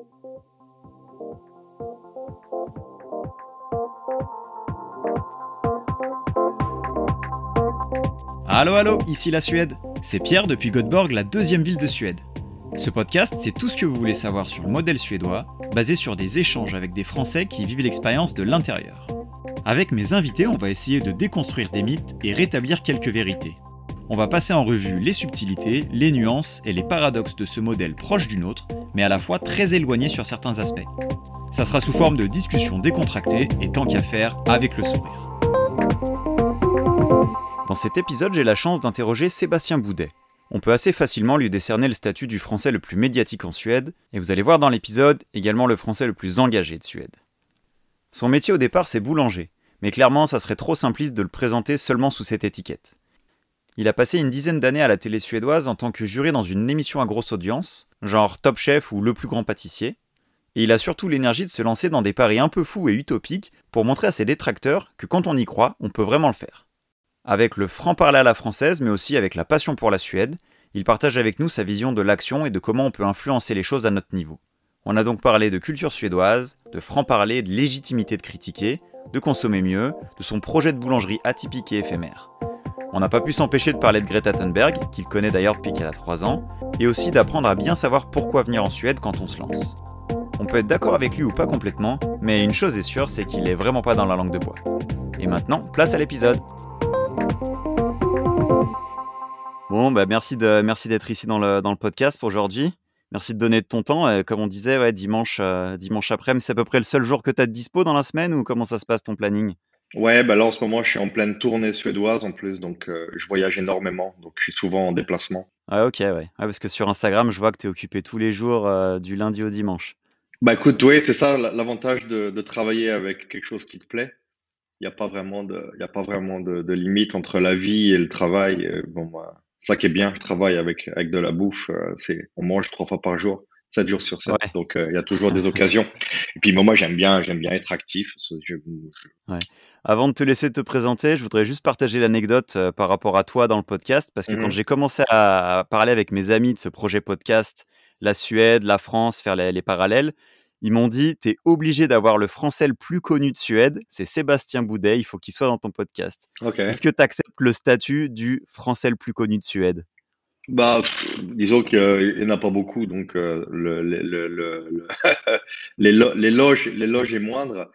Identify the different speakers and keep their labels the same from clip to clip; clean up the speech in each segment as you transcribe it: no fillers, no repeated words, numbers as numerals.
Speaker 1: Allô, allô, ici la Suède. C'est Pierre depuis Göteborg, la deuxième ville de Suède. Ce podcast, c'est tout ce que vous voulez savoir sur le modèle suédois, basé sur des échanges avec des Français qui vivent l'expérience de l'intérieur. Avec mes invités, on va essayer de déconstruire des mythes et rétablir quelques vérités. On va passer en revue les subtilités, les nuances et les paradoxes de ce modèle proche du nôtre, mais à la fois très éloigné sur certains aspects. Ça sera sous forme de discussions décontractées et tant qu'à faire, avec le sourire. Dans cet épisode, j'ai la chance d'interroger Sébastien Boudet. On peut assez facilement lui décerner le statut du français le plus médiatique en Suède, et vous allez voir dans l'épisode également le français le plus engagé de Suède. Son métier au départ, c'est boulanger, mais clairement, ça serait trop simpliste de le présenter seulement sous cette étiquette. Il a passé une dizaine d'années à la télé suédoise en tant que juré dans une émission à grosse audience, genre Top Chef ou Le Plus Grand Pâtissier, et il a surtout l'énergie de se lancer dans des paris un peu fous et utopiques pour montrer à ses détracteurs que quand on y croit, on peut vraiment le faire. Avec le franc-parler à la française, mais aussi avec la passion pour la Suède, il partage avec nous sa vision de l'action et de comment on peut influencer les choses à notre niveau. On a donc parlé de culture suédoise, de franc-parler, de légitimité de critiquer, de consommer mieux, de son projet de boulangerie atypique et éphémère. On n'a pas pu s'empêcher de parler de Greta Thunberg, qu'il connaît d'ailleurs depuis qu'elle a 3 ans, et aussi d'apprendre à bien savoir pourquoi venir en Suède quand on se lance. On peut être d'accord avec lui ou pas complètement, mais une chose est sûre, c'est qu'il est vraiment pas dans la langue de bois. Et maintenant, place à l'épisode. Bon, merci d'être ici dans le podcast pour aujourd'hui. Merci de donner de ton temps. Comme on disait, dimanche après-midi, c'est à peu près le seul jour que tu as de dispo dans la semaine ou comment ça se passe ton planning?
Speaker 2: Ouais, là en ce moment je suis en pleine tournée suédoise en plus, donc je voyage énormément, donc je suis souvent en déplacement.
Speaker 1: Ah ok, ouais. Ouais, parce que sur Instagram, je vois que tu es occupé tous les jours du lundi au dimanche.
Speaker 2: Bah écoute, oui, c'est ça l'avantage de travailler avec quelque chose qui te plaît. Il y a pas vraiment de limite entre la vie et le travail. Bon, moi, ça qui est bien, je travaille avec de la bouffe. On mange 3 fois par jour, 7 jours sur 7.
Speaker 1: Ouais,
Speaker 2: Donc il y a toujours des occasions. Et puis moi, j'aime bien être actif.
Speaker 1: ouais. Avant de te laisser te présenter, je voudrais juste partager l'anecdote par rapport à toi dans le podcast, parce que quand
Speaker 2: Mhm.
Speaker 1: j'ai commencé à parler avec mes amis de ce projet podcast, la Suède, la France, faire les parallèles, ils m'ont dit, t'es obligé d'avoir le français le plus connu de Suède, c'est Sébastien Boudet, il faut qu'il soit dans ton podcast.
Speaker 2: Ok.
Speaker 1: Est-ce que tu acceptes le statut du français le plus connu de Suède?
Speaker 2: Bah, disons qu'il y en a pas beaucoup, donc l'éloge est moindre.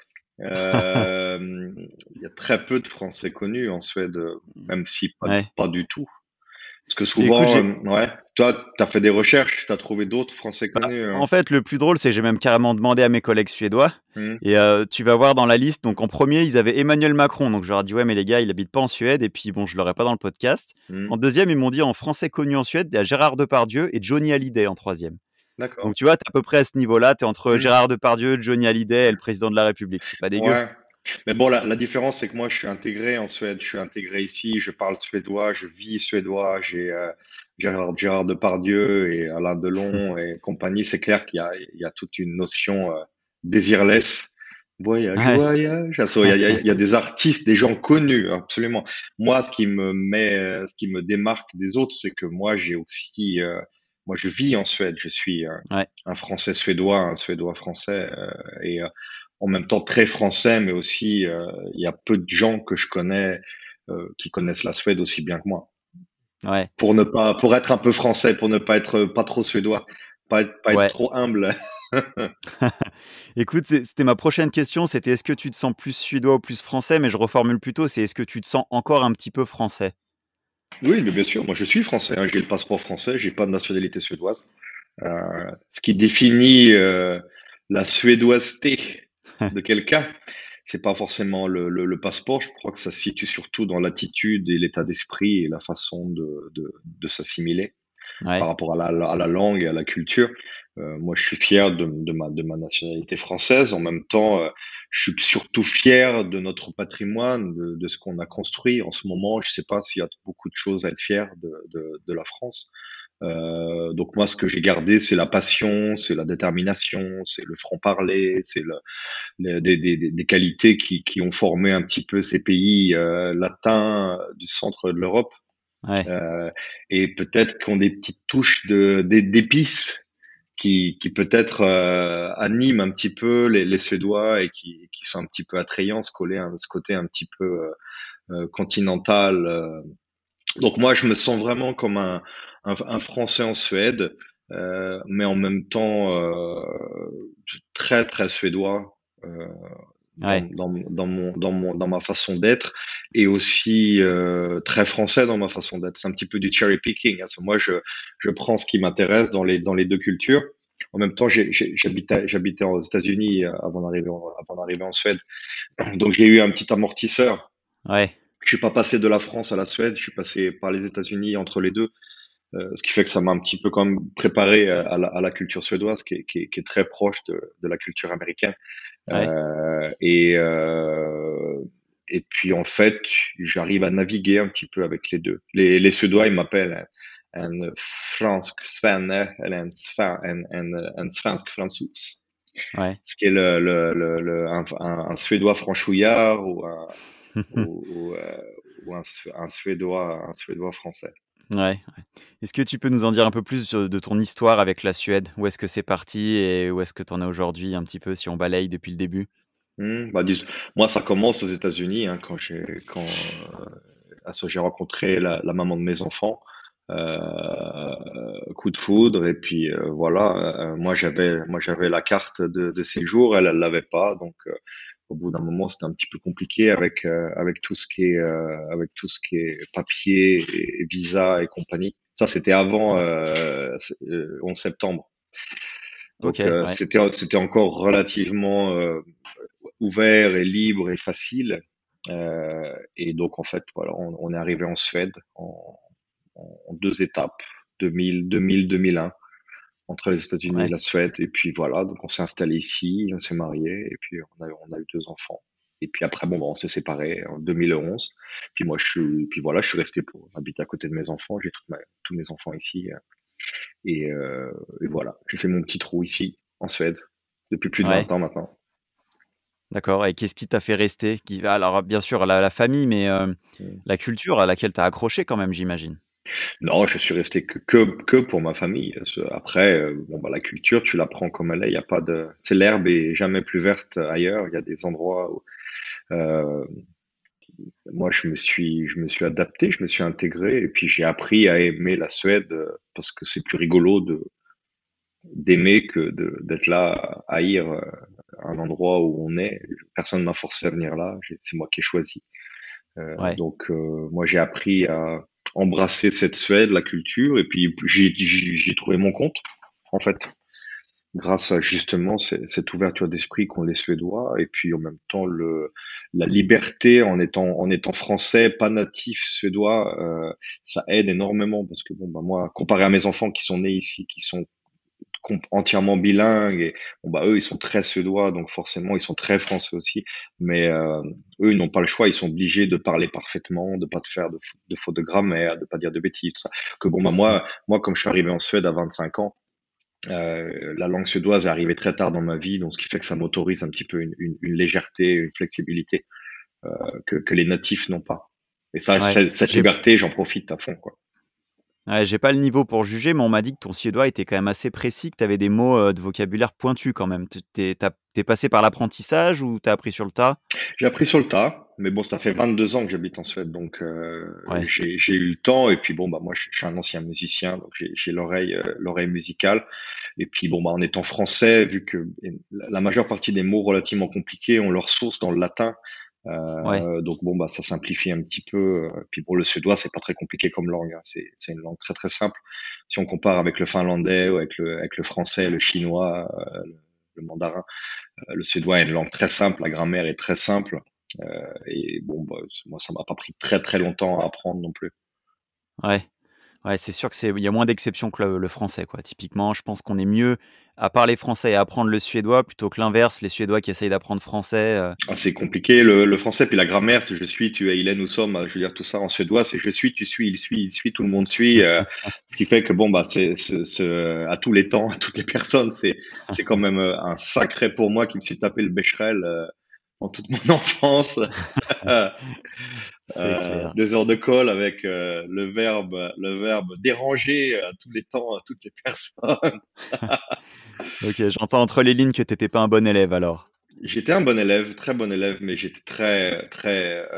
Speaker 2: Il y a très peu de Français connus en Suède, même si
Speaker 1: Ouais.
Speaker 2: pas du tout. Parce que
Speaker 1: Écoute,
Speaker 2: souvent, ouais, toi, tu as fait des recherches, tu as trouvé d'autres Français connus.
Speaker 1: en fait, le plus drôle, c'est que j'ai même carrément demandé à mes collègues suédois
Speaker 2: Hmm.
Speaker 1: et tu vas voir dans la liste, donc en premier, ils avaient Emmanuel Macron, donc je leur ai dit: «Ouais, mais les gars, il habite pas en Suède» et puis bon, je l'aurais pas dans le podcast.
Speaker 2: Hmm.
Speaker 1: En deuxième, ils m'ont dit en français connu en Suède, il y a Gérard Depardieu et Johnny Hallyday en troisième. Donc
Speaker 2: D'accord.
Speaker 1: tu vois, tu es à peu près à ce niveau-là, tu es entre
Speaker 2: Hmm.
Speaker 1: Gérard Depardieu, Johnny Hallyday et le président de la République, c'est pas dégueu?
Speaker 2: Ouais. Mais bon, la différence, c'est que moi, je suis intégré en Suède. Je suis intégré ici. Je parle suédois. Je vis suédois. J'ai Gérard Depardieu et Alain Delon et compagnie. C'est clair il y a toute une notion désirless. Voyage,
Speaker 1: Ouais,
Speaker 2: voyage. Il y a des artistes, des gens connus, absolument. Moi, ce qui me démarque des autres, c'est que moi, moi, je vis en Suède. Je suis
Speaker 1: ouais,
Speaker 2: un Français suédois, un Suédois français, et en même temps très français, mais aussi il y a peu de gens que je connais qui connaissent la Suède aussi bien que moi.
Speaker 1: ouais,
Speaker 2: Pour être un peu français, pour ne pas être pas trop suédois, pas être
Speaker 1: ouais.
Speaker 2: trop humble.
Speaker 1: Écoute, c'était ma prochaine question, c'était est-ce que tu te sens plus suédois ou plus français? Mais je reformule plutôt, c'est est-ce que tu te sens encore un petit peu français?
Speaker 2: Oui, mais bien sûr, moi je suis français, hein, j'ai le passeport français, j'ai pas de nationalité suédoise. Ce qui définit la suédoiseté de quelqu'un, c'est pas forcément le passeport. Je crois que ça se situe surtout dans l'attitude et l'état d'esprit et la façon de s'assimiler par
Speaker 1: Ouais,
Speaker 2: rapport à la langue et à la culture. Moi, je suis fier de ma nationalité française. En même temps, je suis surtout fier de notre patrimoine, de ce qu'on a construit. En ce moment, je sais pas s'il y a beaucoup de choses à être fier de la France. Donc moi, ce que j'ai gardé, c'est la passion, c'est la détermination, c'est le franc-parler, c'est des qualités qui ont formé un petit peu ces pays latins du centre de l'Europe,
Speaker 1: ouais,
Speaker 2: euh, et peut-être qu'on des petites touches d'épices qui peut-être animent un petit peu les Suédois et qui sont un petit peu attrayants, ce côté un petit peu continental. Donc moi, je me sens vraiment comme un Français en Suède, mais en même temps très très suédois.
Speaker 1: Ouais,
Speaker 2: Dans ma façon d'être et aussi très français dans ma façon d'être. C'est un petit peu du cherry picking. Hein. Moi, je prends ce qui m'intéresse dans les deux cultures. En même temps, j'habitais aux États-Unis avant d'arriver en Suède. Donc, j'ai eu un petit amortisseur.
Speaker 1: ouais,
Speaker 2: Je suis pas passé de la France à la Suède, je suis passé par les États-Unis entre les deux. Ce qui fait que ça m'a un petit peu quand même préparé à la culture suédoise, qui est très proche de la culture américaine.
Speaker 1: ouais.
Speaker 2: Euh, et, euh, et puis en fait, j'arrive à naviguer un petit peu avec les deux. Les Suédois, ils m'appellent un fransk svenne en svensk fransos.
Speaker 1: Ouais.
Speaker 2: Ce qui est un Suédois franchouillard ou un Suédois français.
Speaker 1: Ouais, ouais. Est-ce que tu peux nous en dire un peu plus de ton histoire avec la Suède? Où est-ce que c'est parti et où est-ce que tu en es aujourd'hui un petit peu si on balaye depuis le début?
Speaker 2: Bah, moi, ça commence aux États-Unis, hein, j'ai rencontré la maman de mes enfants. Coup de foudre et puis voilà. Moi j'avais la carte de séjour, elle l'avait pas, donc au bout d'un moment c'était un petit peu compliqué avec tout ce qui est papier et visa et compagnie. Ça c'était avant 11 septembre,
Speaker 1: OK,
Speaker 2: donc
Speaker 1: ouais,
Speaker 2: c'était encore relativement ouvert et libre et facile. Et donc en fait voilà, on est arrivé en Suède en deux étapes, 2000-2001, entre les États-Unis et
Speaker 1: ouais,
Speaker 2: la Suède. Et puis voilà, donc on s'est installé ici, on s'est marié, et puis on a eu deux enfants. Et puis après, bon, on s'est séparés en 2011. Puis voilà, je suis resté pour habiter à côté de mes enfants. J'ai tous mes enfants ici. Et, euh, et voilà, j'ai fait mon petit trou ici, en Suède, depuis plus de
Speaker 1: ouais,
Speaker 2: 20 ans maintenant.
Speaker 1: d'accord et qu'est-ce qui t'a fait rester? Alors bien sûr la famille, mais
Speaker 2: Mm.
Speaker 1: la culture à laquelle tu as accroché quand même, j'imagine?
Speaker 2: Non, je suis resté que pour ma famille. Après, bon, bah, la culture, tu la prends comme elle est. Il y a pas de, c'est l'herbe est jamais plus verte ailleurs. Il y a des endroits où, euh, moi, je me suis adapté, je me suis intégré, et puis j'ai appris à aimer la Suède parce que c'est plus rigolo d'aimer que d'être là à haïr un endroit où on est. Personne ne m'a forcé à venir là. C'est moi qui ai choisi.
Speaker 1: Ouais,
Speaker 2: Donc, moi, j'ai appris à embrasser cette Suède, la culture, et puis j'ai trouvé mon compte, en fait, grâce à justement cette ouverture d'esprit qu'ont les Suédois, et puis en même temps la liberté en étant français, pas natif suédois, ça aide énormément parce que bon, bah moi, comparé à mes enfants qui sont nés ici, qui sont entièrement bilingues et bon bah eux ils sont très suédois donc forcément ils sont très français aussi mais eux ils n'ont pas le choix, ils sont obligés de parler parfaitement, de pas te faire de fautes de grammaire, de pas dire de bêtises, tout ça. Que bon bah moi comme je suis arrivé en Suède à 25 ans, la langue suédoise est arrivée très tard dans ma vie, donc ce qui fait que ça m'autorise un petit peu une légèreté, une flexibilité que les natifs n'ont pas. Et ça,
Speaker 1: ouais.
Speaker 2: cette
Speaker 1: J'ai
Speaker 2: liberté, j'en profite à fond, quoi.
Speaker 1: Ouais, j'ai pas le niveau pour juger, mais on m'a dit que ton suédois était quand même assez précis, que tu avais des mots, de vocabulaire pointus quand même. Tu es passé par l'apprentissage ou tu as appris sur le tas?
Speaker 2: J'ai appris sur le tas, mais bon, ça fait 22 ans que j'habite en Suède, donc
Speaker 1: Ouais,
Speaker 2: j'ai eu le temps. Et puis bon, bah moi, je suis un ancien musicien, donc j'ai l'oreille musicale. Et puis bon, bah en étant français, vu que la majeure partie des mots relativement compliqués ont leur source dans le latin,
Speaker 1: ouais,
Speaker 2: donc bon, bah ça simplifie un petit peu. Puis pour le suédois, c'est pas très compliqué comme langue, hein. C'est une langue très très simple. Si on compare avec le finlandais ou avec le français, le chinois, le mandarin. Le suédois est une langue très simple, la grammaire est très simple. Et bon, bah, moi, ça m'a pas pris très très longtemps à apprendre non plus.
Speaker 1: ouais. Ouais, c'est sûr que il y a moins d'exceptions que le français, quoi. Typiquement, je pense qu'on est mieux à parler français et à apprendre le suédois plutôt que l'inverse, les Suédois qui essayent d'apprendre français,
Speaker 2: Ah, c'est compliqué le français, puis la grammaire, c'est je suis, tu es, il est, nous sommes. Je veux dire tout ça en suédois, c'est je suis, tu suis, il suit, tout le monde suit. Ce qui fait que bon, bah, à tous les temps, à toutes les personnes, c'est quand même un sacré pour moi qui me suis tapé le bécherel. en toute mon enfance.
Speaker 1: C'est clair.
Speaker 2: Des heures de colle avec le verbe déranger à tous les temps, à toutes les personnes.
Speaker 1: Ok, j'entends entre les lignes que t'étais pas un bon élève alors.
Speaker 2: J'étais un bon élève, très bon élève, mais j'étais très, très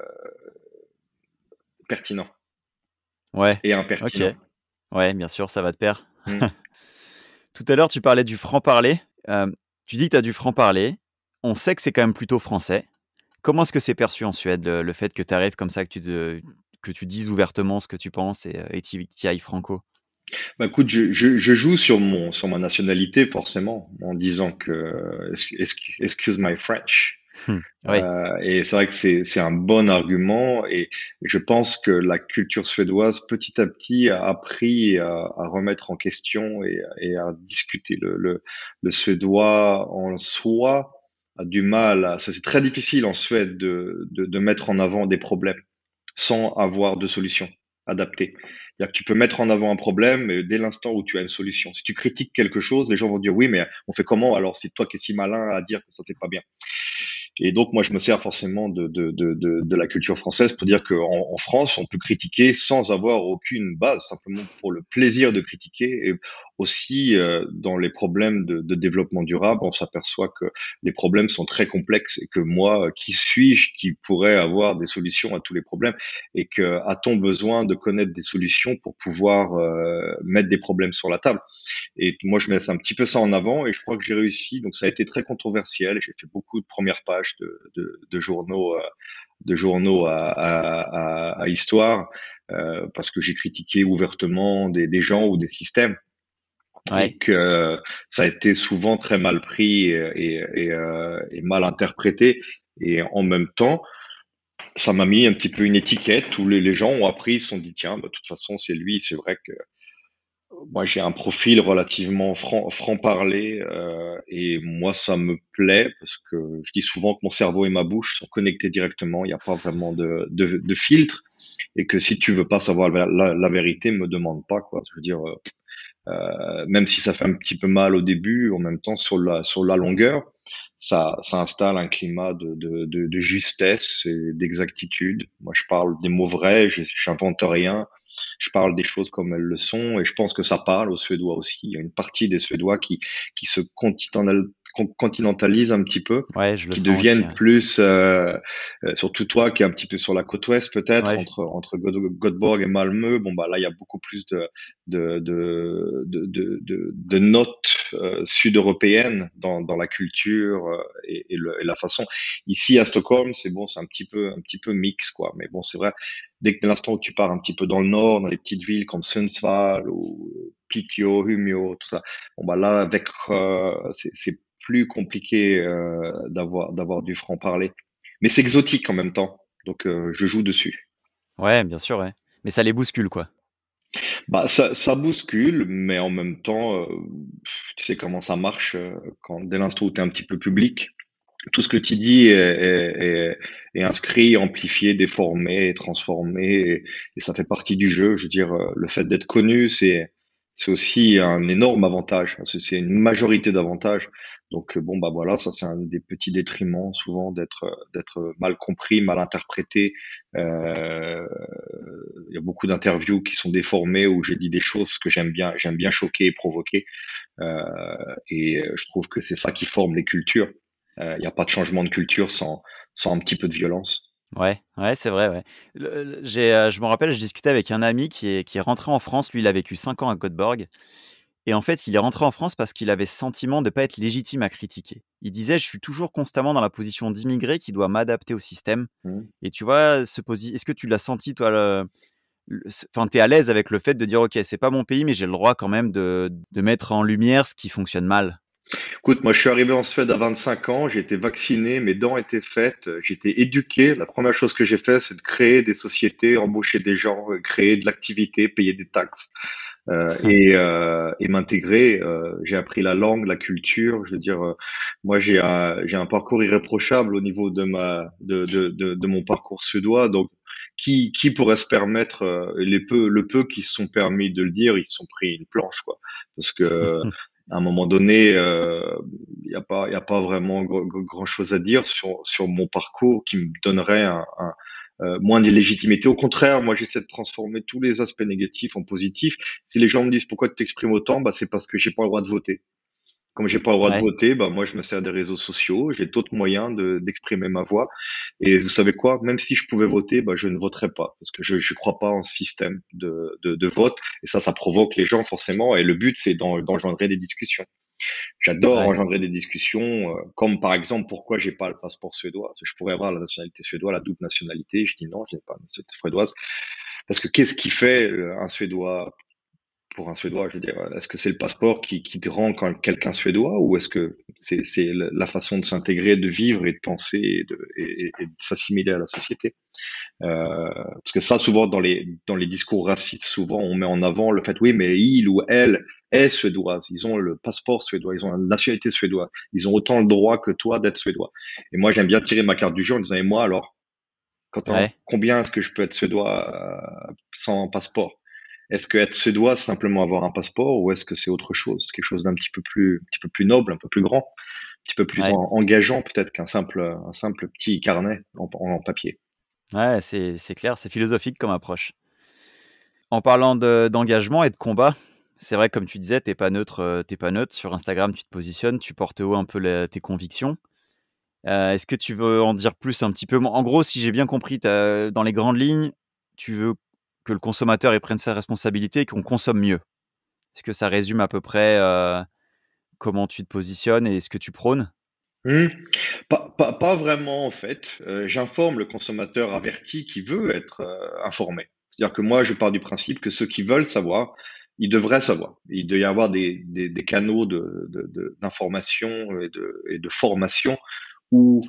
Speaker 2: pertinent
Speaker 1: Ouais,
Speaker 2: et
Speaker 1: ok.
Speaker 2: impertinent.
Speaker 1: Ouais, bien sûr, ça va de pair.
Speaker 2: Mm.
Speaker 1: Tout à l'heure, tu parlais du franc-parler. Tu dis que tu as du franc-parler. On sait que c'est quand même plutôt français. Comment est-ce que c'est perçu en Suède, le fait que tu arrives comme ça, que tu dises ouvertement ce que tu penses et tu ailles franco?
Speaker 2: Bah, écoute, je joue sur ma nationalité forcément en disant que excuse my French.
Speaker 1: Oui,
Speaker 2: Et c'est vrai que c'est un bon argument et je pense que la culture suédoise petit à petit a appris à remettre en question et à discuter. Le suédois en soi a du mal à, ça c'est très difficile en Suède de mettre en avant des problèmes sans avoir de solution adaptée. C'est-à-dire que tu peux mettre en avant un problème mais dès l'instant où tu as une solution. Si tu critiques quelque chose, les gens vont dire oui, mais on fait comment alors c'est toi qui es si malin à dire que ça c'est pas bien. Et donc, moi, je me sers forcément de la culture française pour dire qu'en France, on peut critiquer sans avoir aucune base, simplement pour le plaisir de critiquer. Et aussi, dans les problèmes de développement durable, on s'aperçoit que les problèmes sont très complexes et que moi, qui suis-je qui pourrait avoir des solutions à tous les problèmes et que a-t-on besoin de connaître des solutions pour pouvoir mettre des problèmes sur la table? Et moi, je mets un petit peu ça en avant et je crois que j'ai réussi. Donc, ça a été très controversiel. J'ai fait beaucoup de premières pages de journaux à histoire parce que j'ai critiqué ouvertement des gens ou des systèmes et
Speaker 1: ouais,
Speaker 2: que ça a été souvent très mal pris et mal interprété. Et en même temps, ça m'a mis un petit peu une étiquette où les gens ont appris, ils se sont dit, tiens, bah, de toute façon, c'est lui, c'est vrai que moi, j'ai un profil relativement franc-parler et moi, ça me plaît parce que je dis souvent que mon cerveau et ma bouche sont connectés directement. Il n'y a pas vraiment de filtre et que si tu veux pas savoir la vérité, me demande pas quoi. Je veux dire, même si ça fait un petit peu mal au début, en même temps sur la longueur, ça installe un climat de justesse et d'exactitude. Moi, je parle des mots vrais, j'invente rien. Je parle des choses comme elles le sont et je pense que ça parle aux Suédois aussi. Il y a une partie des Suédois qui se continentalisent un petit peu,
Speaker 1: ouais, je le
Speaker 2: qui
Speaker 1: sens aussi,
Speaker 2: deviennent
Speaker 1: ouais.
Speaker 2: plus, surtout toi qui est un petit peu sur la côte ouest peut-être,
Speaker 1: Ouais,
Speaker 2: entre Göteborg et Malmö. Bon bah là il y a beaucoup plus de notes sud-européennes dans la culture et la façon. Ici à Stockholm, c'est bon, c'est un petit peu mix quoi. Mais bon, c'est vrai dès l'instant où tu pars un petit peu dans le nord, dans les petites villes comme Sundsvall ou Piteå, Umeå, tout ça, bon bah là avec c'est plus compliqué d'avoir du franc-parler. Mais c'est exotique en même temps, donc je joue dessus.
Speaker 1: ouais, bien sûr, ouais. Mais ça les bouscule, quoi.
Speaker 2: Bah ça bouscule, mais en même temps, tu sais comment ça marche quand dès l'instant où tu es un petit peu public, tout ce que tu dis est inscrit, amplifié, déformé, transformé, et ça fait partie du jeu. Je veux dire, le fait d'être connu, c'est aussi un énorme avantage. C'est une majorité d'avantages. Donc bon bah voilà, ça c'est un des petits détriments souvent d'être mal compris, mal interprété. Euh, Il y a beaucoup d'interviews qui sont déformées où j'ai dit des choses que j'aime bien choquer et provoquer. Je trouve que c'est ça qui forme les cultures. Il n'y a pas de changement de culture sans un petit peu de violence.
Speaker 1: Ouais, ouais, c'est vrai, ouais. Je me rappelle, je discutais avec un ami qui est rentré en France. Lui, il a vécu 5 ans à Göteborg et en fait, il est rentré en France parce qu'il avait ce sentiment de pas être légitime à critiquer. Il disait: «Je suis toujours constamment dans la position d'immigré qui doit m'adapter au système»
Speaker 2: Mhm.
Speaker 1: et tu vois, est-ce que tu l'as senti toi enfin, tu es à l'aise avec le fait de dire: «OK, c'est pas mon pays, mais j'ai le droit quand même de mettre en lumière ce qui fonctionne mal»?
Speaker 2: Écoute, moi je suis arrivé en Suède à 25 ans, j'ai été vacciné, mes dents étaient faites, j'ai été éduqué. La première chose que j'ai fait, c'est de créer des sociétés, embaucher des gens, créer de l'activité, payer des taxes. Et m'intégrer. J'ai appris la langue, la culture. Je veux dire, moi j'ai un parcours irréprochable au niveau de mon parcours suédois. Donc qui pourrait se permettre le peu qui se sont permis de le dire, ils se sont pris une planche quoi. Parce que à un moment donné, il y a pas vraiment grand chose à dire sur mon parcours qui me donnerait moins de légitimité. Au contraire, moi, j'essaie de transformer tous les aspects négatifs en positifs. Si les gens me disent pourquoi tu t'exprimes autant, bah, c'est parce que j'ai pas le droit de voter. Comme j'ai pas le droit de
Speaker 1: Ouais,
Speaker 2: voter, bah, moi, je me sers des réseaux sociaux. J'ai d'autres moyens d'exprimer ma voix. Et vous savez quoi? Même si je pouvais voter, bah, je ne voterais pas parce que je crois pas en ce système de vote. Et ça provoque les gens forcément. Et le but, c'est d'engendrer des discussions. J'adore
Speaker 1: ouais,
Speaker 2: engendrer des discussions, comme par exemple pourquoi j'ai pas le passeport suédois. Parce que je pourrais avoir la nationalité suédoise, la double nationalité. Je dis non, je n'ai pas la nationalité suédoise. Parce que qu'est-ce qui fait un Suédois pour un Suédois? Je veux dire, est-ce que c'est le passeport qui te rend quand quelqu'un suédois ou est-ce que c'est la façon de s'intégrer, de vivre et de penser et de s'assimiler à la société? Parce que ça, souvent dans les discours racistes, souvent on met en avant le fait, oui, mais il ou elle est suédoise, ils ont le passeport suédois, ils ont la nationalité suédoise, ils ont autant le droit que toi d'être suédois. Et moi, j'aime bien tirer ma carte du jeu en disant, et moi alors,
Speaker 1: ouais.
Speaker 2: combien est-ce que je peux être suédois sans passeport? Est-ce que être suédois, c'est simplement avoir un passeport ou est-ce que c'est autre chose, quelque chose d'un un petit peu plus noble, un peu plus grand, un petit peu plus
Speaker 1: Ouais,
Speaker 2: engageant peut-être un simple petit carnet en papier.
Speaker 1: ouais, c'est clair, c'est philosophique comme approche. En parlant d'engagement et de combat, c'est vrai comme tu disais, tu pas neutre. Sur Instagram, tu te positionnes, tu portes haut un peu tes convictions. Est-ce que tu veux en dire plus un petit peu? En gros, si j'ai bien compris, dans les grandes lignes, tu veux que le consommateur il prenne ses responsabilités et qu'on consomme mieux. Est-ce que ça résume à peu près, comment tu te positionnes et ce que tu prônes?
Speaker 2: Mmh. Pas vraiment en fait. J'informe le consommateur averti qui veut être, informé. C'est-à-dire que moi, je pars du principe que ceux qui veulent savoir, ils devraient savoir. Il doit y avoir des canaux d'information et de formation où,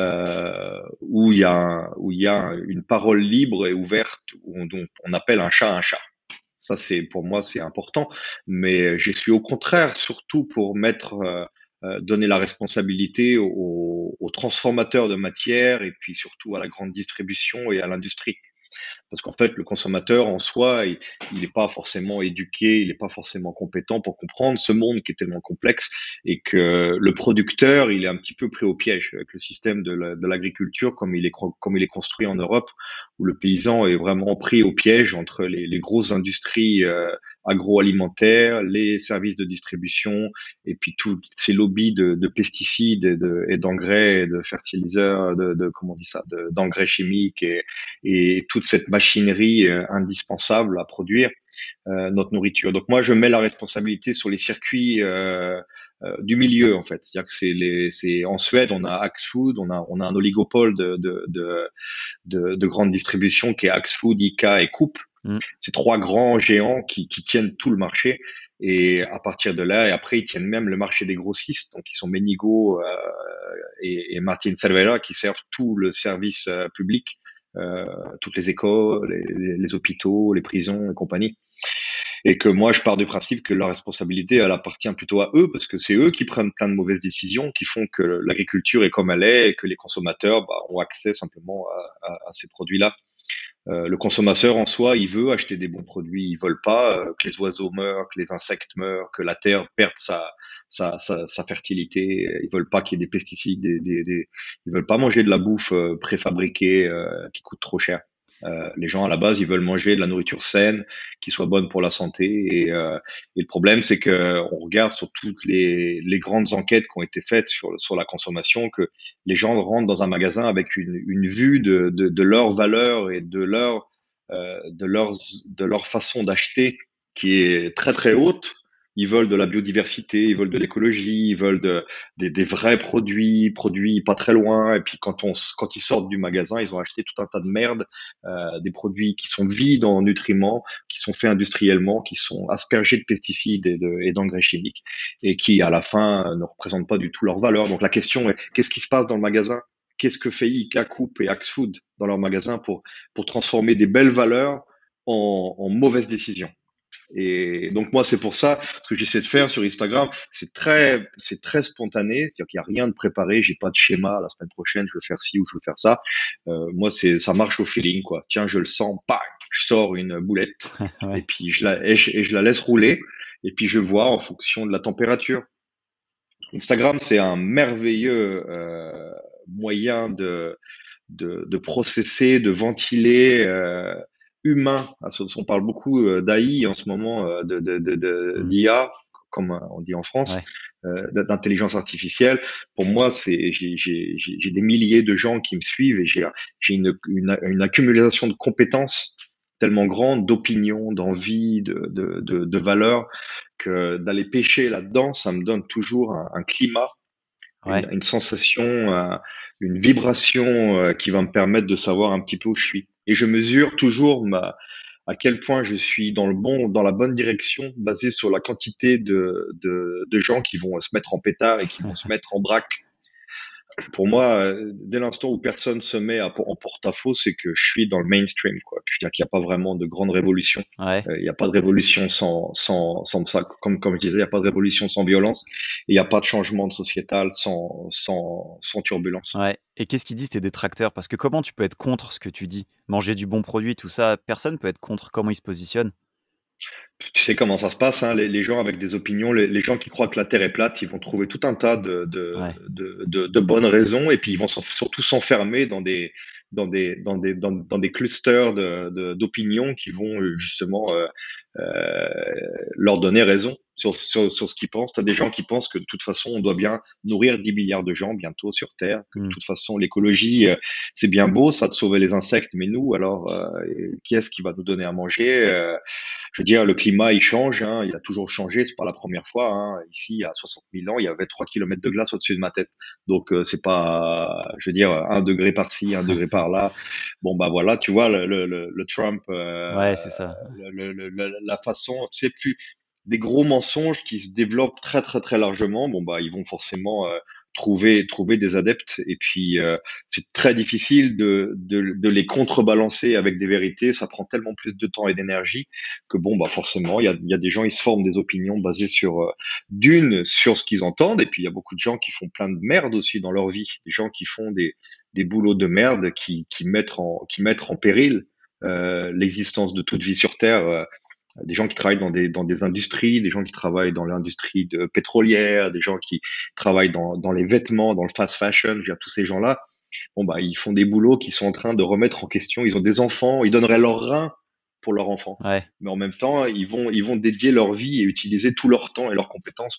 Speaker 2: où il y a une parole libre et ouverte, où on appelle un chat un chat. Ça, c'est pour moi, c'est important. Mais je suis au contraire surtout pour donner la responsabilité aux transformateurs de matière et puis surtout à la grande distribution et à l'industrie. Parce qu'en fait, le consommateur en soi, il n'est pas forcément éduqué, il n'est pas forcément compétent pour comprendre ce monde qui est tellement complexe et que le producteur, il est un petit peu pris au piège avec le système de l'agriculture comme il est construit en Europe, où le paysan est vraiment pris au piège entre les grosses industries agroalimentaires, les services de distribution et puis tous ces lobbies de pesticides et d'engrais, et de fertiliseurs, comment on dit ça, d'engrais chimiques et toute cette machinerie indispensable à produire notre nourriture. Donc moi, je mets la responsabilité sur les circuits du milieu en fait. C'est-à-dire que c'est en Suède, on a Axfood, on a un oligopole de grande distribution qui est Axfood, ICA et Coop.
Speaker 1: Mmh.
Speaker 2: C'est trois grands géants qui tiennent tout le marché. Et à partir de là, et après, ils tiennent même le marché des grossistes, donc ils sont Menigo et Martin Cervera qui servent tout le service public, toutes les écoles, les hôpitaux, les prisons et compagnie. Et que moi, je pars du principe que la responsabilité, elle appartient plutôt à eux, parce que c'est eux qui prennent plein de mauvaises décisions, qui font que l'agriculture est comme elle est, et que les consommateurs bah, ont accès simplement à ces produits-là. Le consommateur en soi, il veut acheter des bons produits, ils veulent pas que les oiseaux meurent, que les insectes meurent, que la terre perde sa fertilité. Ils veulent pas qu'il y ait des pesticides, ils veulent pas manger de la bouffe préfabriquée qui coûte trop cher. Les gens à la base, ils veulent manger de la nourriture saine, qui soit bonne pour la santé. Et le problème, c'est que on regarde sur toutes les grandes enquêtes qui ont été faites sur la consommation, que les gens rentrent dans un magasin avec une vue de leurs valeurs et de leur façon d'acheter qui est très très haute. Ils veulent de la biodiversité, ils veulent de l'écologie, ils veulent des vrais produits pas très loin. Et puis quand ils sortent du magasin, ils ont acheté tout un tas de merde, des produits qui sont vides en nutriments, qui sont faits industriellement, qui sont aspergés de pesticides et d'engrais chimiques, et qui à la fin ne représentent pas du tout leur valeur. Donc la question est, qu'est-ce qui se passe dans le magasin? Qu'est-ce que fait ICA, Coop et Axfood dans leur magasin pour transformer des belles valeurs en mauvaises décisions? Et donc moi, c'est pour ça, ce que j'essaie de faire sur Instagram, c'est très spontané, c'est-à-dire qu'il n'y a rien de préparé, j'ai pas de schéma, la semaine prochaine, je veux faire ci ou je veux faire ça. Moi, ça marche au feeling, quoi. Tiens, je le sens, bang, je sors une boulette, et
Speaker 1: Ouais.
Speaker 2: puis je la laisse rouler, et puis je vois en fonction de la température. Instagram, c'est un merveilleux moyen de processer, de ventiler humain. On parle beaucoup d'AI en ce moment,
Speaker 1: Hmm.
Speaker 2: d'IA, comme on dit en France,
Speaker 1: Ouais,
Speaker 2: d'intelligence artificielle. Pour moi, j'ai des milliers de gens qui me suivent et j'ai une accumulation de compétences tellement grande, d'opinions, d'envie, de valeurs, que d'aller pêcher là-dedans, ça me donne toujours un climat,
Speaker 1: ouais,
Speaker 2: une sensation, une vibration qui va me permettre de savoir un petit peu où je suis. Et je mesure toujours à quel point je suis dans la bonne direction, basé sur la quantité de gens qui vont se mettre en pétard et qui vont se mettre en braque. Pour moi, dès l'instant où personne se met en porte-à-faux, c'est que je suis dans le mainstream, quoi. Je veux dire qu'il n'y a pas vraiment de grande révolution.
Speaker 1: ouais,
Speaker 2: Il n'y a pas de révolution sans ça. Comme je disais, il n'y a pas de révolution sans violence. Et il n'y a pas de changement de sociétal sans turbulence.
Speaker 1: ouais. Et qu'est-ce qu'ils disent tes détracteurs? Parce que comment tu peux être contre ce que tu dis? Manger du bon produit, tout ça, personne peut être contre comment ils se positionnent.
Speaker 2: Tu sais comment ça se passe, hein, les gens avec des opinions, les gens qui croient que la Terre est plate, ils vont trouver tout un tas
Speaker 1: Ouais.
Speaker 2: de bonnes raisons et puis ils vont surtout s'enfermer dans des clusters d'opinions qui vont justement leur donner raison sur ce qu'ils pensent. Tu as des gens qui pensent que de toute façon, on doit bien nourrir 10 milliards de gens bientôt sur Terre, que de
Speaker 1: Mmh.
Speaker 2: toute façon, l'écologie, c'est bien beau, ça de sauver les insectes, mais nous, alors, qui est-ce qui va nous donner à manger Je veux dire, le climat, il change, hein, il a toujours changé, c'est pas la première fois. Hein. Ici, il y a 60 000 ans, il y avait 3 kilomètres de glace au-dessus de ma tête. Donc, c'est pas, je veux dire, 1 degré par-ci, 1 degré par-là. Bon, bah voilà, tu vois, le Trump,
Speaker 1: Ouais, c'est ça.
Speaker 2: la façon, tu sais, plus des gros mensonges qui se développent très, très, très largement, bon, bah, ils vont forcément trouver des adeptes. Et puis, c'est très difficile de les contrebalancer avec des vérités. Ça prend tellement plus de temps et d'énergie que bon, bah forcément, il y a des gens, ils se forment des opinions basées sur ce qu'ils entendent, et puis il y a beaucoup de gens qui font plein de merde aussi dans leur vie, des gens qui font des boulots de merde qui mettent en péril l'existence de toute vie sur Terre. Des gens qui travaillent dans des industries, des gens qui travaillent dans l'industrie pétrolière, des gens qui travaillent dans les vêtements, dans le fast fashion. Je veux dire, tous ces gens-là, bon bah ils font des boulots qui sont en train de remettre en question. Ils ont des enfants, ils donneraient leurs reins pour leurs enfants,
Speaker 1: Ouais.
Speaker 2: mais en même temps ils vont dédier leur vie et utiliser tout leur temps et leurs compétences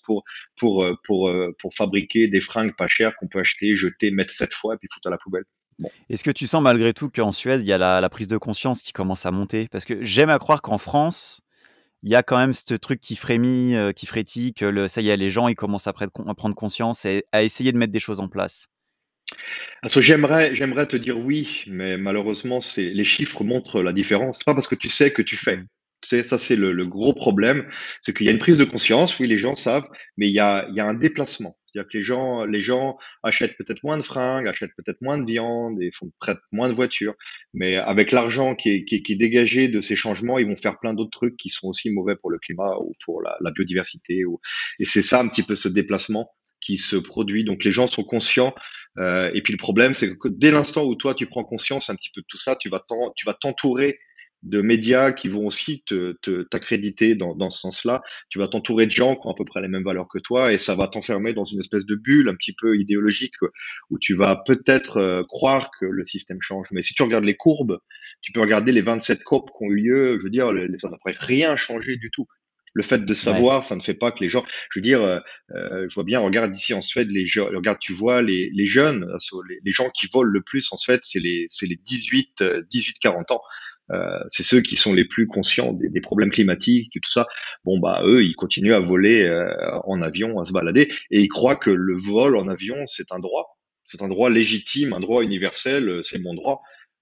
Speaker 2: pour fabriquer des fringues pas chères qu'on peut acheter, jeter, mettre 7 fois et puis foutre à la poubelle. Bon.
Speaker 1: Est-ce que tu sens malgré tout qu'en Suède, il y a la prise de conscience qui commence à monter? Parce que j'aime à croire qu'en France, il y a quand même ce truc qui frémit, qui frétille, que ça y est, les gens, ils commencent à prendre conscience et à essayer de mettre des choses en place.
Speaker 2: Parce que j'aimerais te dire oui, mais malheureusement, les chiffres montrent la différence. C'est pas parce que tu sais que tu fais.
Speaker 1: Mmh.
Speaker 2: Tu sais, ça c'est le gros problème, c'est qu'il y a une prise de conscience, oui, les gens savent, mais il y a un déplacement. C'est-à-dire que les gens achètent peut-être moins de fringues, achètent peut-être moins de viande et prêtent moins de voitures. Mais avec l'argent qui est dégagé de ces changements, ils vont faire plein d'autres trucs qui sont aussi mauvais pour le climat ou pour la biodiversité. Et c'est ça un petit peu ce déplacement qui se produit. Donc les gens sont conscients et puis le problème, c'est que dès l'instant où toi tu prends conscience un petit peu de tout ça, tu vas t'entourer de médias qui vont aussi t'accréditer dans ce sens-là. Tu vas t'entourer de gens qui ont à peu près les mêmes valeurs que toi et ça va t'enfermer dans une espèce de bulle un petit peu idéologique où tu vas peut-être croire que le système change. Mais si tu regardes les courbes, tu peux regarder les 27 COP qui ont eu lieu, je veux dire, ça n'a rien changé du tout. Le fait de
Speaker 1: Ouais,
Speaker 2: savoir, ça ne fait pas que les gens, je veux dire, je vois bien, regarde ici en Suède, regarde, tu vois les jeunes, les gens qui volent le plus en Suède, c'est les 18-40 ans. C'est ceux qui sont les plus conscients des problèmes climatiques et tout ça. Bon bah eux, ils continuent à voler en avion, à se balader, et ils croient que le vol en avion c'est un droit légitime, un droit universel, c'est mon droit.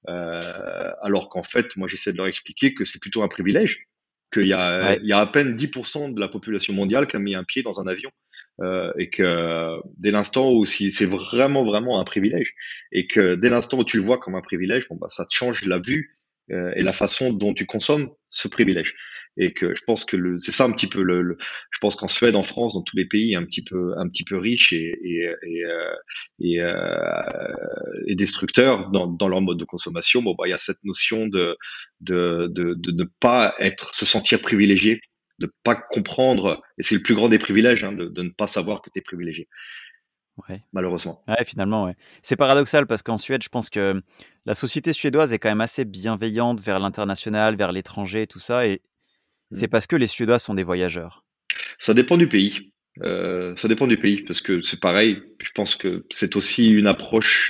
Speaker 2: Alors qu'en fait, moi j'essaie de leur expliquer que c'est plutôt un privilège, qu'il y a,
Speaker 1: ouais,
Speaker 2: il y a à peine 10% de la population mondiale qui a mis un pied dans un avion, et que dès l'instant où si c'est vraiment vraiment un privilège, et que dès l'instant où tu le vois comme un privilège, bon bah ça te change la vue et la façon dont tu consommes ce privilège. Et que je pense que c'est ça un petit peu je pense qu'en Suède, en France, dans tous les pays un petit peu riches et destructeurs dans leur mode de consommation, bon bah il y a cette notion de ne pas se sentir privilégié, de pas comprendre, et c'est le plus grand des privilèges, hein, de ne pas savoir que tu es privilégié,
Speaker 1: Ouais.
Speaker 2: malheureusement.
Speaker 1: Ouais, finalement, ouais. C'est paradoxal parce qu'en Suède, je pense que la société suédoise est quand même assez bienveillante vers l'international, vers l'étranger et tout ça et c'est
Speaker 2: Mm.
Speaker 1: parce que les Suédois sont des voyageurs.
Speaker 2: Ça dépend du pays. Ça dépend du pays, parce que c'est pareil. Je pense que c'est aussi une approche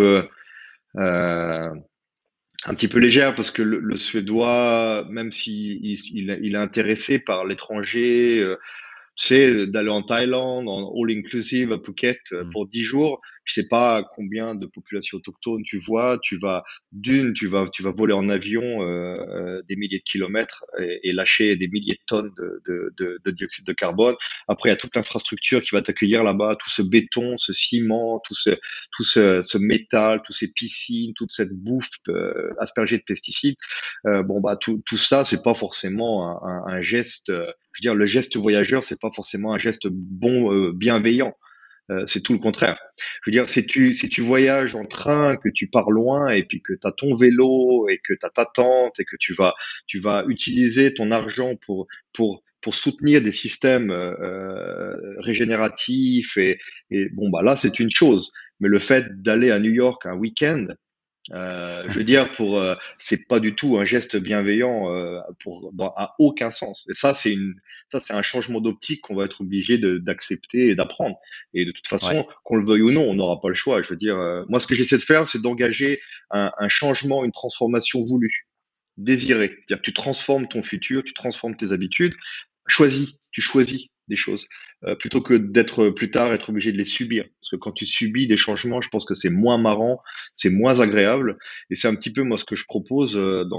Speaker 2: euh, un petit peu légère, parce que le Suédois, même s'il est intéressé par l'étranger, tu sais, d'aller en Thaïlande, en all inclusive à Phuket
Speaker 1: Mmh.
Speaker 2: pour 10 jours, je sais pas combien de populations autochtones tu vois, tu vas voler en avion des milliers de kilomètres et lâcher des milliers de tonnes de dioxyde de carbone. Après, il y a toute l'infrastructure qui va t'accueillir là-bas, tout ce béton, ce ciment, ce métal, tous ces piscines, toute cette bouffe aspergée de pesticides. Bon, bah, tout ça, c'est pas forcément un geste. Je veux dire, le geste voyageur, c'est pas forcément un geste bon, bienveillant. C'est tout le contraire. Je veux dire, si tu voyages en train, que tu pars loin et puis que tu as ton vélo et que tu as ta tente et que tu vas utiliser ton argent pour soutenir des systèmes régénératifs et bon, bah là, c'est une chose. Mais le fait d'aller à New York un week-end, je veux dire, c'est pas du tout un geste bienveillant à aucun sens. Et ça c'est un changement d'optique qu'on va être obligé d'accepter et d'apprendre. Et de toute
Speaker 1: Ouais.
Speaker 2: façon, qu'on le veuille ou non, on n'aura pas le choix. Je veux dire, moi, ce que j'essaie de faire, c'est d'engager un changement, une transformation voulue, désirée. C'est-à-dire que tu transformes ton futur, tu transformes tes habitudes, tu choisis des choses plutôt que d'être plus tard être obligé de les subir. Parce que quand tu subis des changements, je pense que c'est moins marrant, c'est moins agréable. Et c'est un petit peu moi ce que je propose